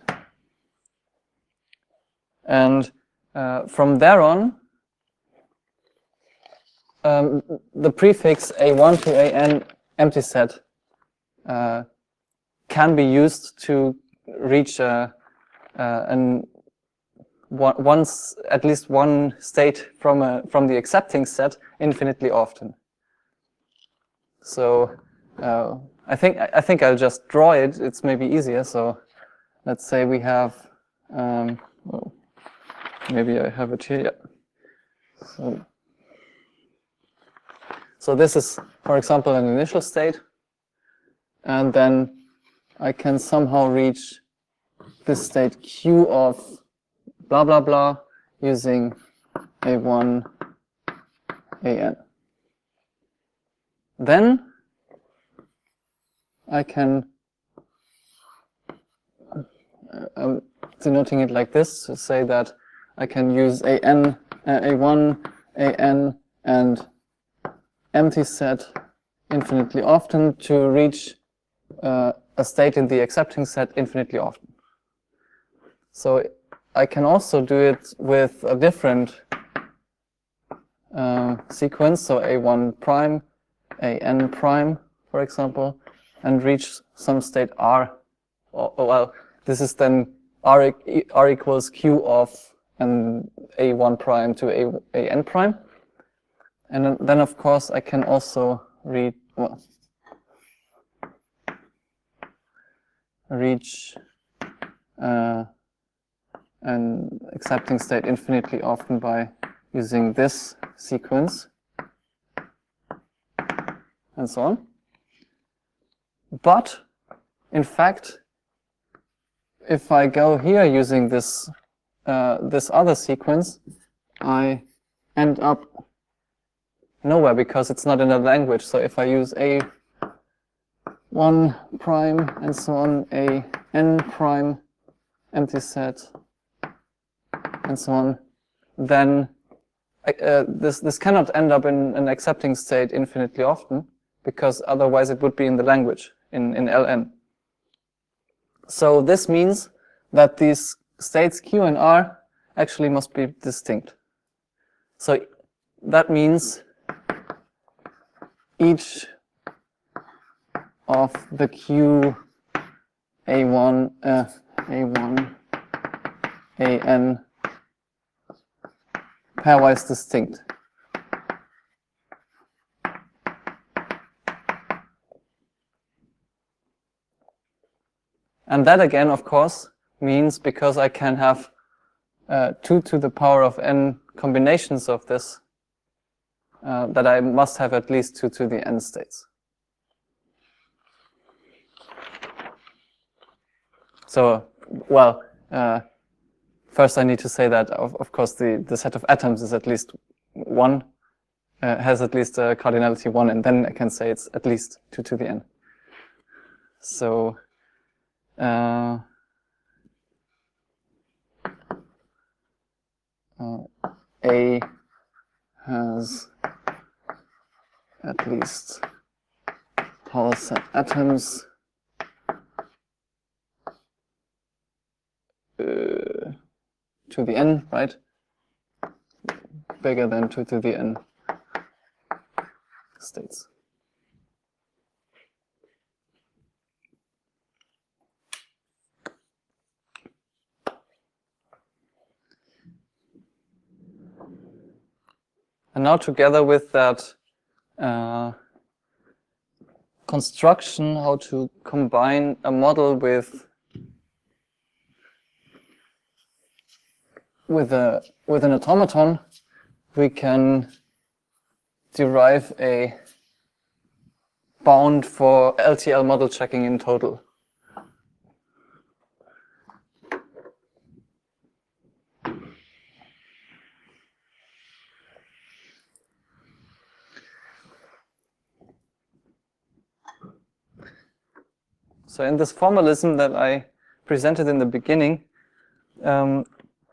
[SPEAKER 1] And uh, from there on, um, the prefix A one to A n empty set uh, can be used to reach uh, uh, an one, once at least one state from a from the accepting set infinitely often. So uh, I think I think I'll just draw it. It's maybe easier. So let's say we have. Um, oh, maybe I have it here. Yeah. So, so this is, for example, an initial state, and then I can somehow reach this state Q of blah blah blah using A one, A n. Then I can, uh, I'm denoting it like this to say that I can use A n, uh, A one, A n, and empty set infinitely often to reach uh, a state in the accepting set infinitely often. So I can also do it with a different uh, sequence, so A one prime, A n prime, for example, and reach some state R. Oh, well, this is then R, e R equals Q of an A one prime to A, A n prime. And then, of course, I can also read, well, reach uh, an accepting state infinitely often by using this sequence, and so on. But, in fact, if I go here using this uh, this other sequence, I end up nowhere because it's not in a language. So if I use A one prime and so on, A n prime, empty set, and so on, then uh, this this cannot end up in an accepting state infinitely often, because otherwise it would be in the language, in, in L n. So this means that these states Q and R actually must be distinct. So that means each of the Q A one, uh, A one, A n pairwise distinct. And that again, of course, means because I can have uh, two to the power of n combinations of this, uh, that I must have at least two to the n states. So, well, uh, first I need to say that, of, of course, the, the set of atoms is at least one, uh, has at least a cardinality one, and then I can say it's at least two to the n. So, uh, uh, A has at least whole set atoms uh, to the n, right? Bigger than two to the n states. And now together with that uh, construction, how to combine a model with with a with an automaton, we can derive a bound for L T L model checking in total. So in this formalism that I presented in the beginning, um,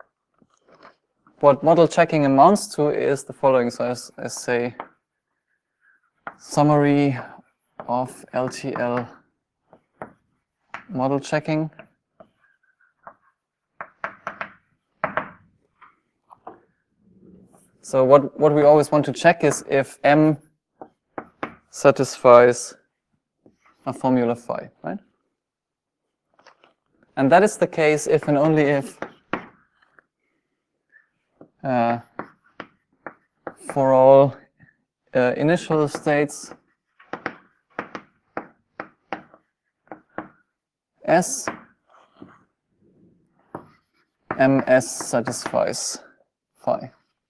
[SPEAKER 1] what model checking amounts to is the following. So as I say, summary of L T L model checking. So what, what we always want to check is if M satisfies a formula phi, right? And that is the case if and only if uh, for all uh, initial states S, M S satisfies phi.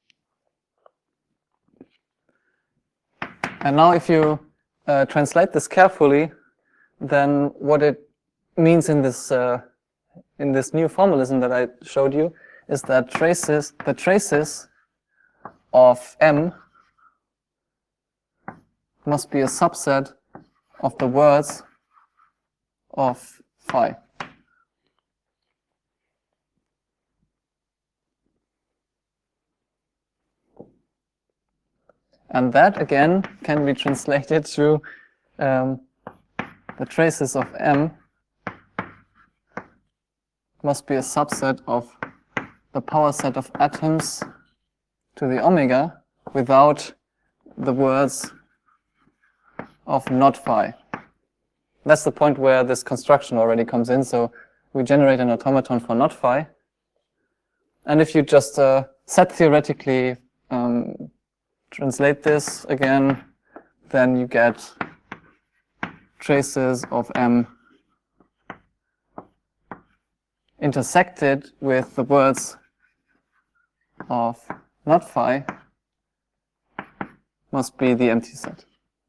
[SPEAKER 1] And now if you uh, translate this carefully, then what it means in this uh, in this new formalism that I showed you is that traces the traces of M must be a subset of the words of phi. And that again can be translated to um, the traces of M must be a subset of the power set of atoms to the omega without the words of not phi. That's the point where this construction already comes in. So we generate an automaton for not phi. And if you just uh, set theoretically um, translate this again, then you get traces of M intersected with the words of not phi must be the empty set.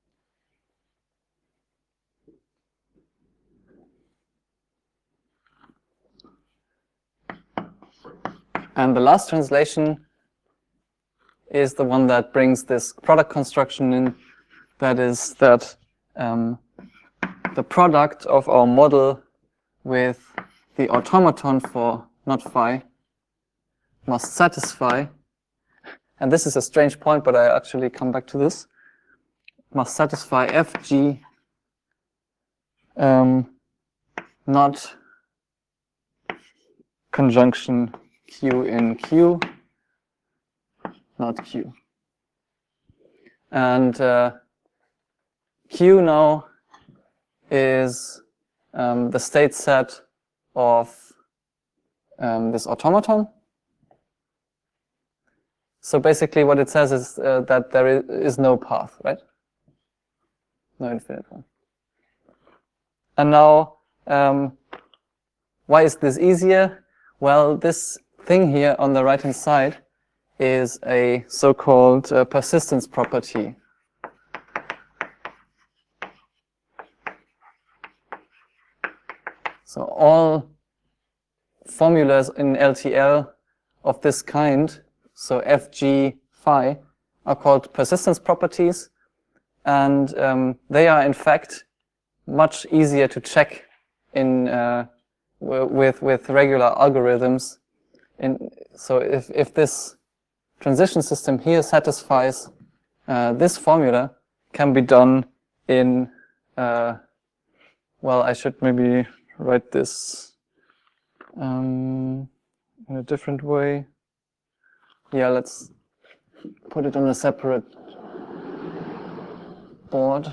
[SPEAKER 1] And the last translation is the one that brings this product construction in. That is that um, the product of our model with the automaton for not phi must satisfy, and this is a strange point, but I actually come back to this, must satisfy F G um, not conjunction Q in Q, not Q. And uh, Q now is um, the state set of um, this automaton. So basically what it says is uh, that there is, is no path, right? No infinite one. And now, um, why is this easier? Well, this thing here on the right-hand side is a so-called uh, persistence property. So all formulas in L T L of this kind, so F G phi, are called persistence properties, and um, they are in fact much easier to check in uh, with with regular algorithms. In, so if if this transition system here satisfies uh, this formula, can be done in uh, well, I should maybe write this um, in a different way. Yeah, let's put it on a separate board.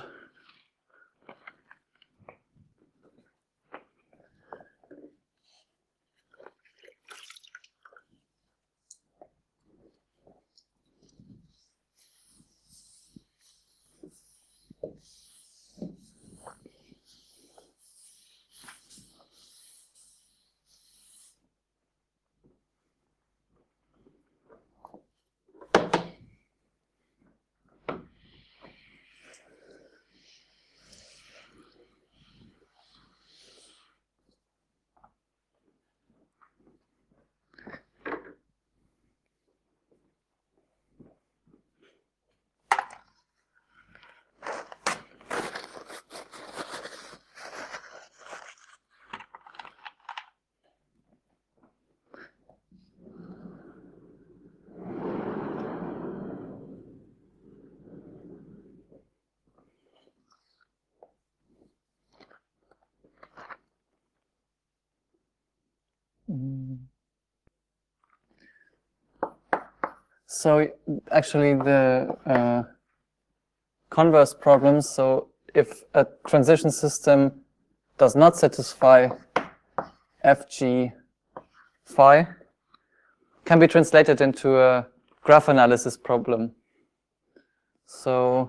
[SPEAKER 1] So actually the uh, converse problem, so if a transition system does not satisfy F G phi, can be translated into a graph analysis problem. So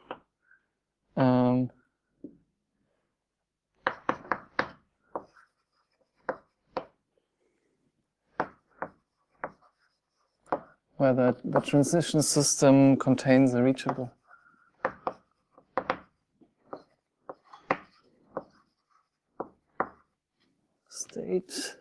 [SPEAKER 1] um, where the, the transition system contains a reachable state.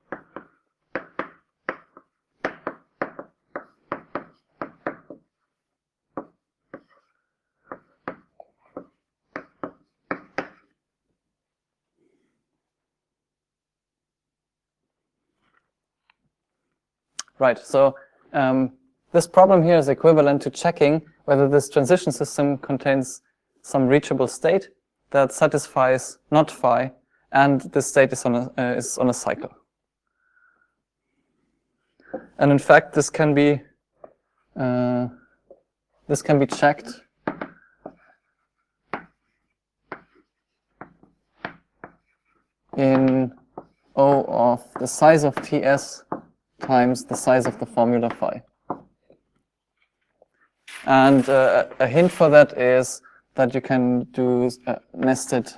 [SPEAKER 1] Right, so um, this problem here is equivalent to checking whether this transition system contains some reachable state that satisfies not phi, and this state is on a, uh, is on a cycle. And in fact, this can be uh, this can be checked in O of the size of T S times the size of the formula phi. And uh, a hint for that is that you can do uh, nested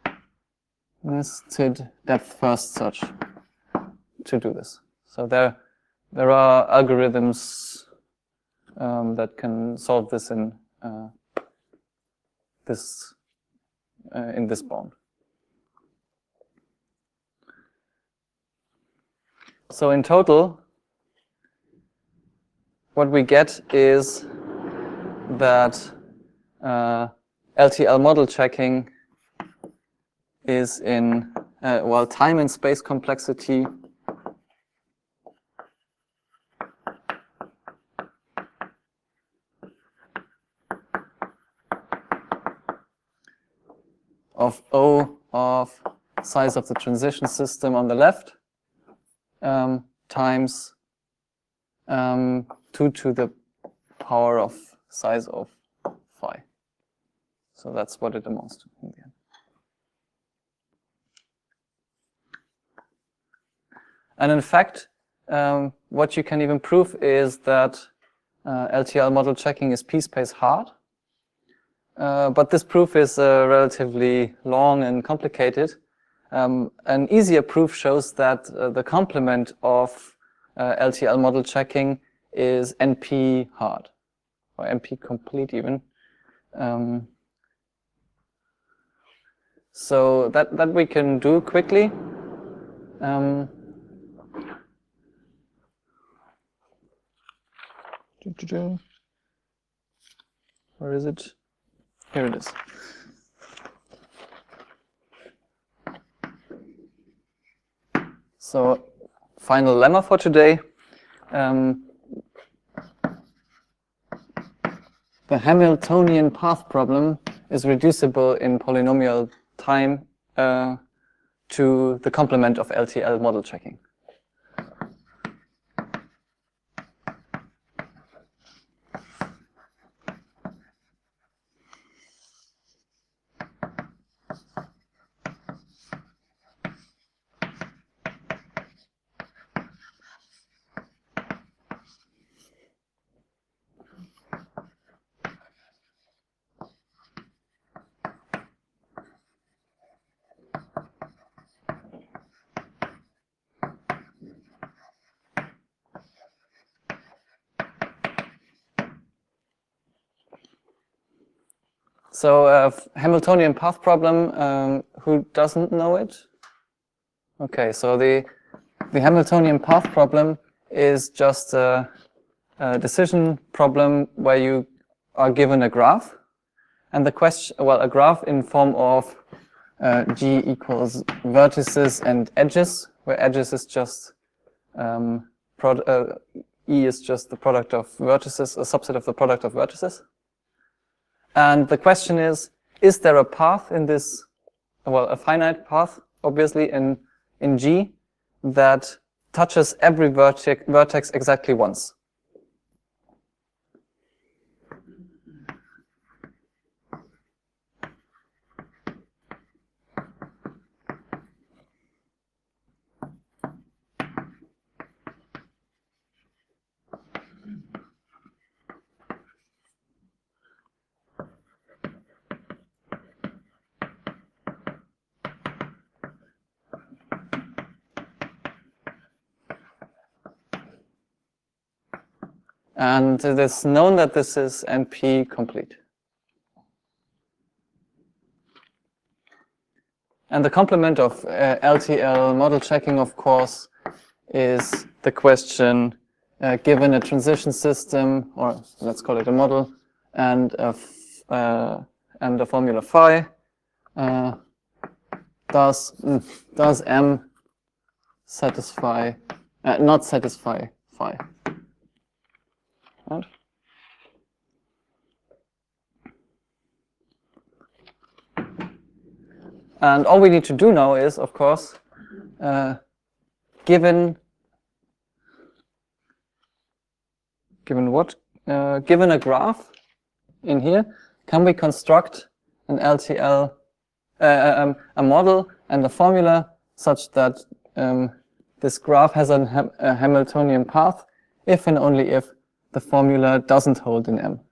[SPEAKER 1] nested depth first search to do this. So there there are algorithms um, that can solve this in uh, this uh, in this bound. So in total, what we get is that uh, L T L model checking is in, uh, well, time and space complexity of O of size of the transition system on the left um, times um, two to the power of size of phi. So that's what it amounts to in the end. And in fact, um, what you can even prove is that uh, L T L model checking is p-space hard. Uh, but this proof is uh, relatively long and complicated. Um, an easier proof shows that uh, the complement of uh, L T L model checking is N P hard, or N P complete even. Um, so that, that we can do quickly. Um, where is it? Here it is. So, final lemma for today. Um, the Hamiltonian path problem is reducible in polynomial time uh, to the complement of L T L model checking. So uh, Hamiltonian path problem, um, who doesn't know it? Okay, so the, the Hamiltonian path problem is just a, a decision problem where you are given a graph. And the question, well, a graph in form of uh, G equals vertices and edges, where edges is just, um, prod, uh, E is just the product of vertices, a subset of the product of vertices. And the question is, is there a path in this, well, a finite path, obviously, in, in G that touches every vertex, vertex exactly once? And it is known that this is N P complete. And the complement of uh, L T L model checking, of course, is the question, uh, given a transition system, or let's call it a model, and a, f uh, and a formula phi, uh, does, mm, does M satisfy, uh, not satisfy phi? Right? And all we need to do now is, of course, uh, given given what? Uh, given a graph in here, can we construct an L T L, uh, um, a model and a formula such that um, this graph has a, ham a Hamiltonian path if and only if the formula doesn't hold in M?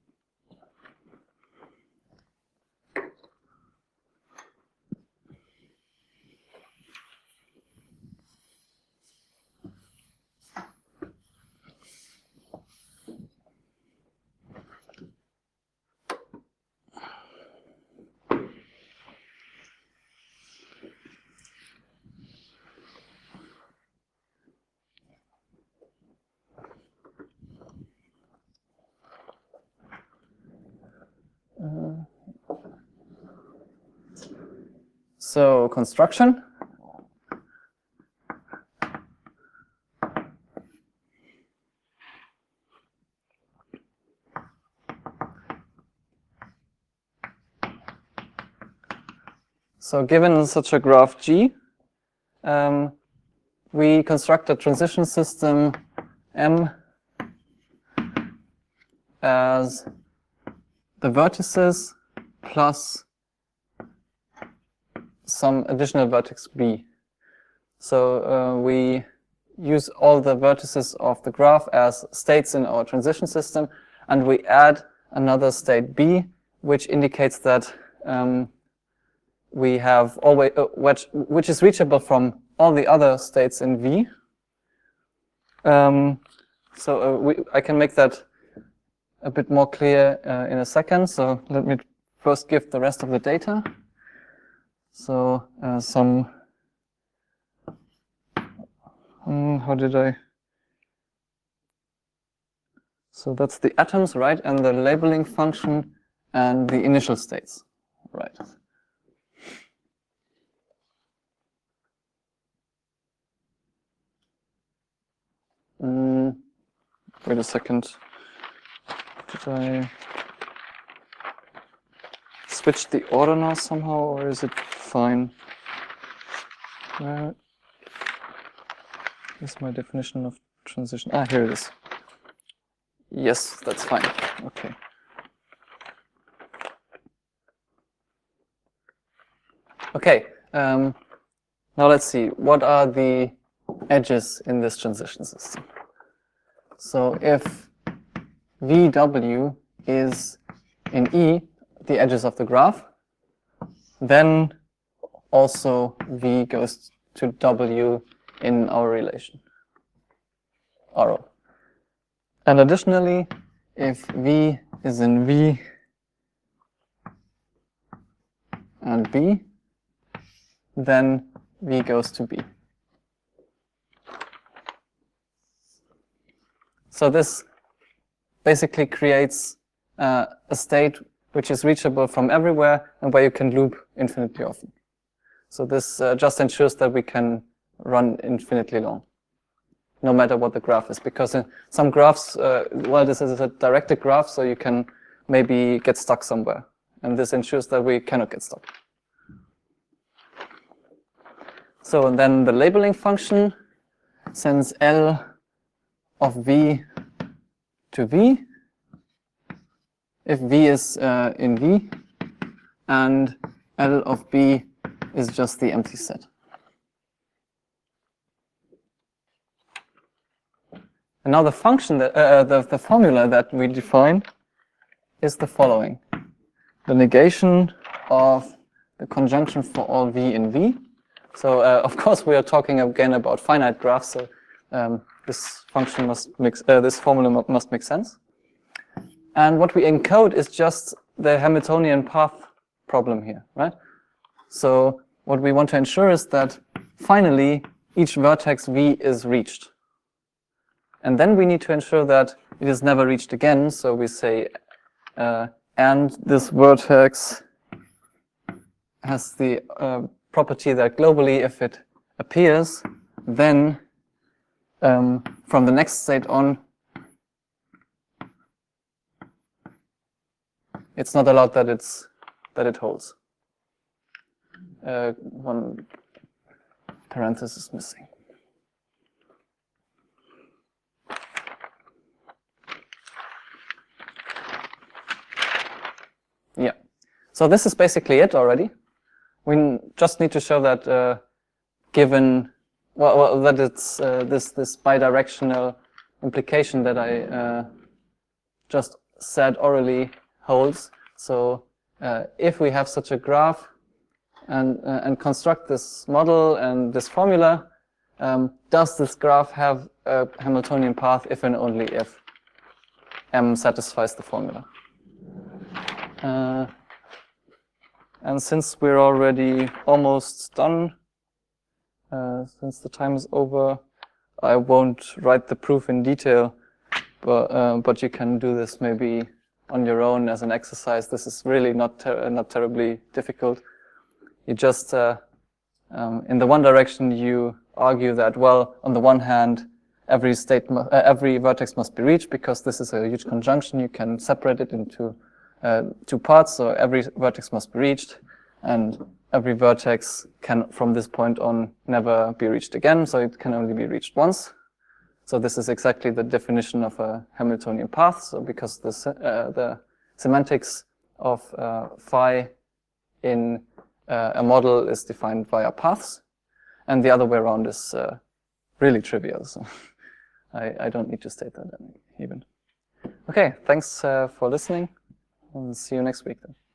[SPEAKER 1] So construction. So given such a graph G, um, we construct a transition system M as the vertices plus some additional vertex B. So uh, we use all the vertices of the graph as states in our transition system, and we add another state B, which indicates that um, we have always uh, which, which is reachable from all the other states in V. Um, so uh, we, I can make that a bit more clear uh, in a second. So let me first give the rest of the data. So uh, some, um, how did I? So that's the atoms, right? And the labeling function and the initial states, right? Mm, wait a second. Did I switch the order now somehow, or is it fine? Where is my definition of transition? Ah, here it is. Yes, that's fine. Okay. Okay. Um, now let's see. What are the edges in this transition system? So if V W is in E, the edges of the graph, then also V goes to W in our relation, R O. And additionally, if V is in V and B, then V goes to B. So this basically creates uh, a state which is reachable from everywhere and where you can loop infinitely often. So this uh, just ensures that we can run infinitely long, no matter what the graph is. Because in some graphs, uh, well, this is a directed graph, so you can maybe get stuck somewhere. And this ensures that we cannot get stuck. So and then the labeling function sends L of V to V, if V is uh, in V, and L of B is just the empty set. And now the function, that, uh, the, the formula that we define is the following. The negation of the conjunction for all V in V. So uh, of course we are talking again about finite graphs, so um, this function must mix, uh, this formula mu- must make sense. And what we encode is just the Hamiltonian path problem here, right? So what we want to ensure is that finally each vertex V is reached. And then we need to ensure that it is never reached again. So we say, uh, and this vertex has the uh, property that globally, if it appears, then um, from the next state on, it's not allowed that it's that it holds. Uh, one parenthesis missing. Yeah. So this is basically it already. We just need to show that uh, given well, well that it's uh, this this bidirectional implication that I uh, just said orally holds. So uh, if we have such a graph and uh, and construct this model and this formula, um, does this graph have a Hamiltonian path if and only if M satisfies the formula? Uh, and since we're already almost done, uh, since the time is over, I won't write the proof in detail, but uh, but you can do this maybe on your own as an exercise. This is really not ter not terribly difficult. You just uh, um, in the one direction you argue that, well, on the one hand, every state uh, every vertex must be reached because this is a huge conjunction. You can separate it into uh, two parts, so every vertex must be reached, and every vertex can, from this point on, never be reached again, so it can only be reached once. So this is exactly the definition of a Hamiltonian path. So because the uh, the semantics of uh, phi in uh, a model is defined via paths, and the other way around is uh, really trivial. So I, I don't need to state that even. Okay, thanks uh, for listening, and see you next week then.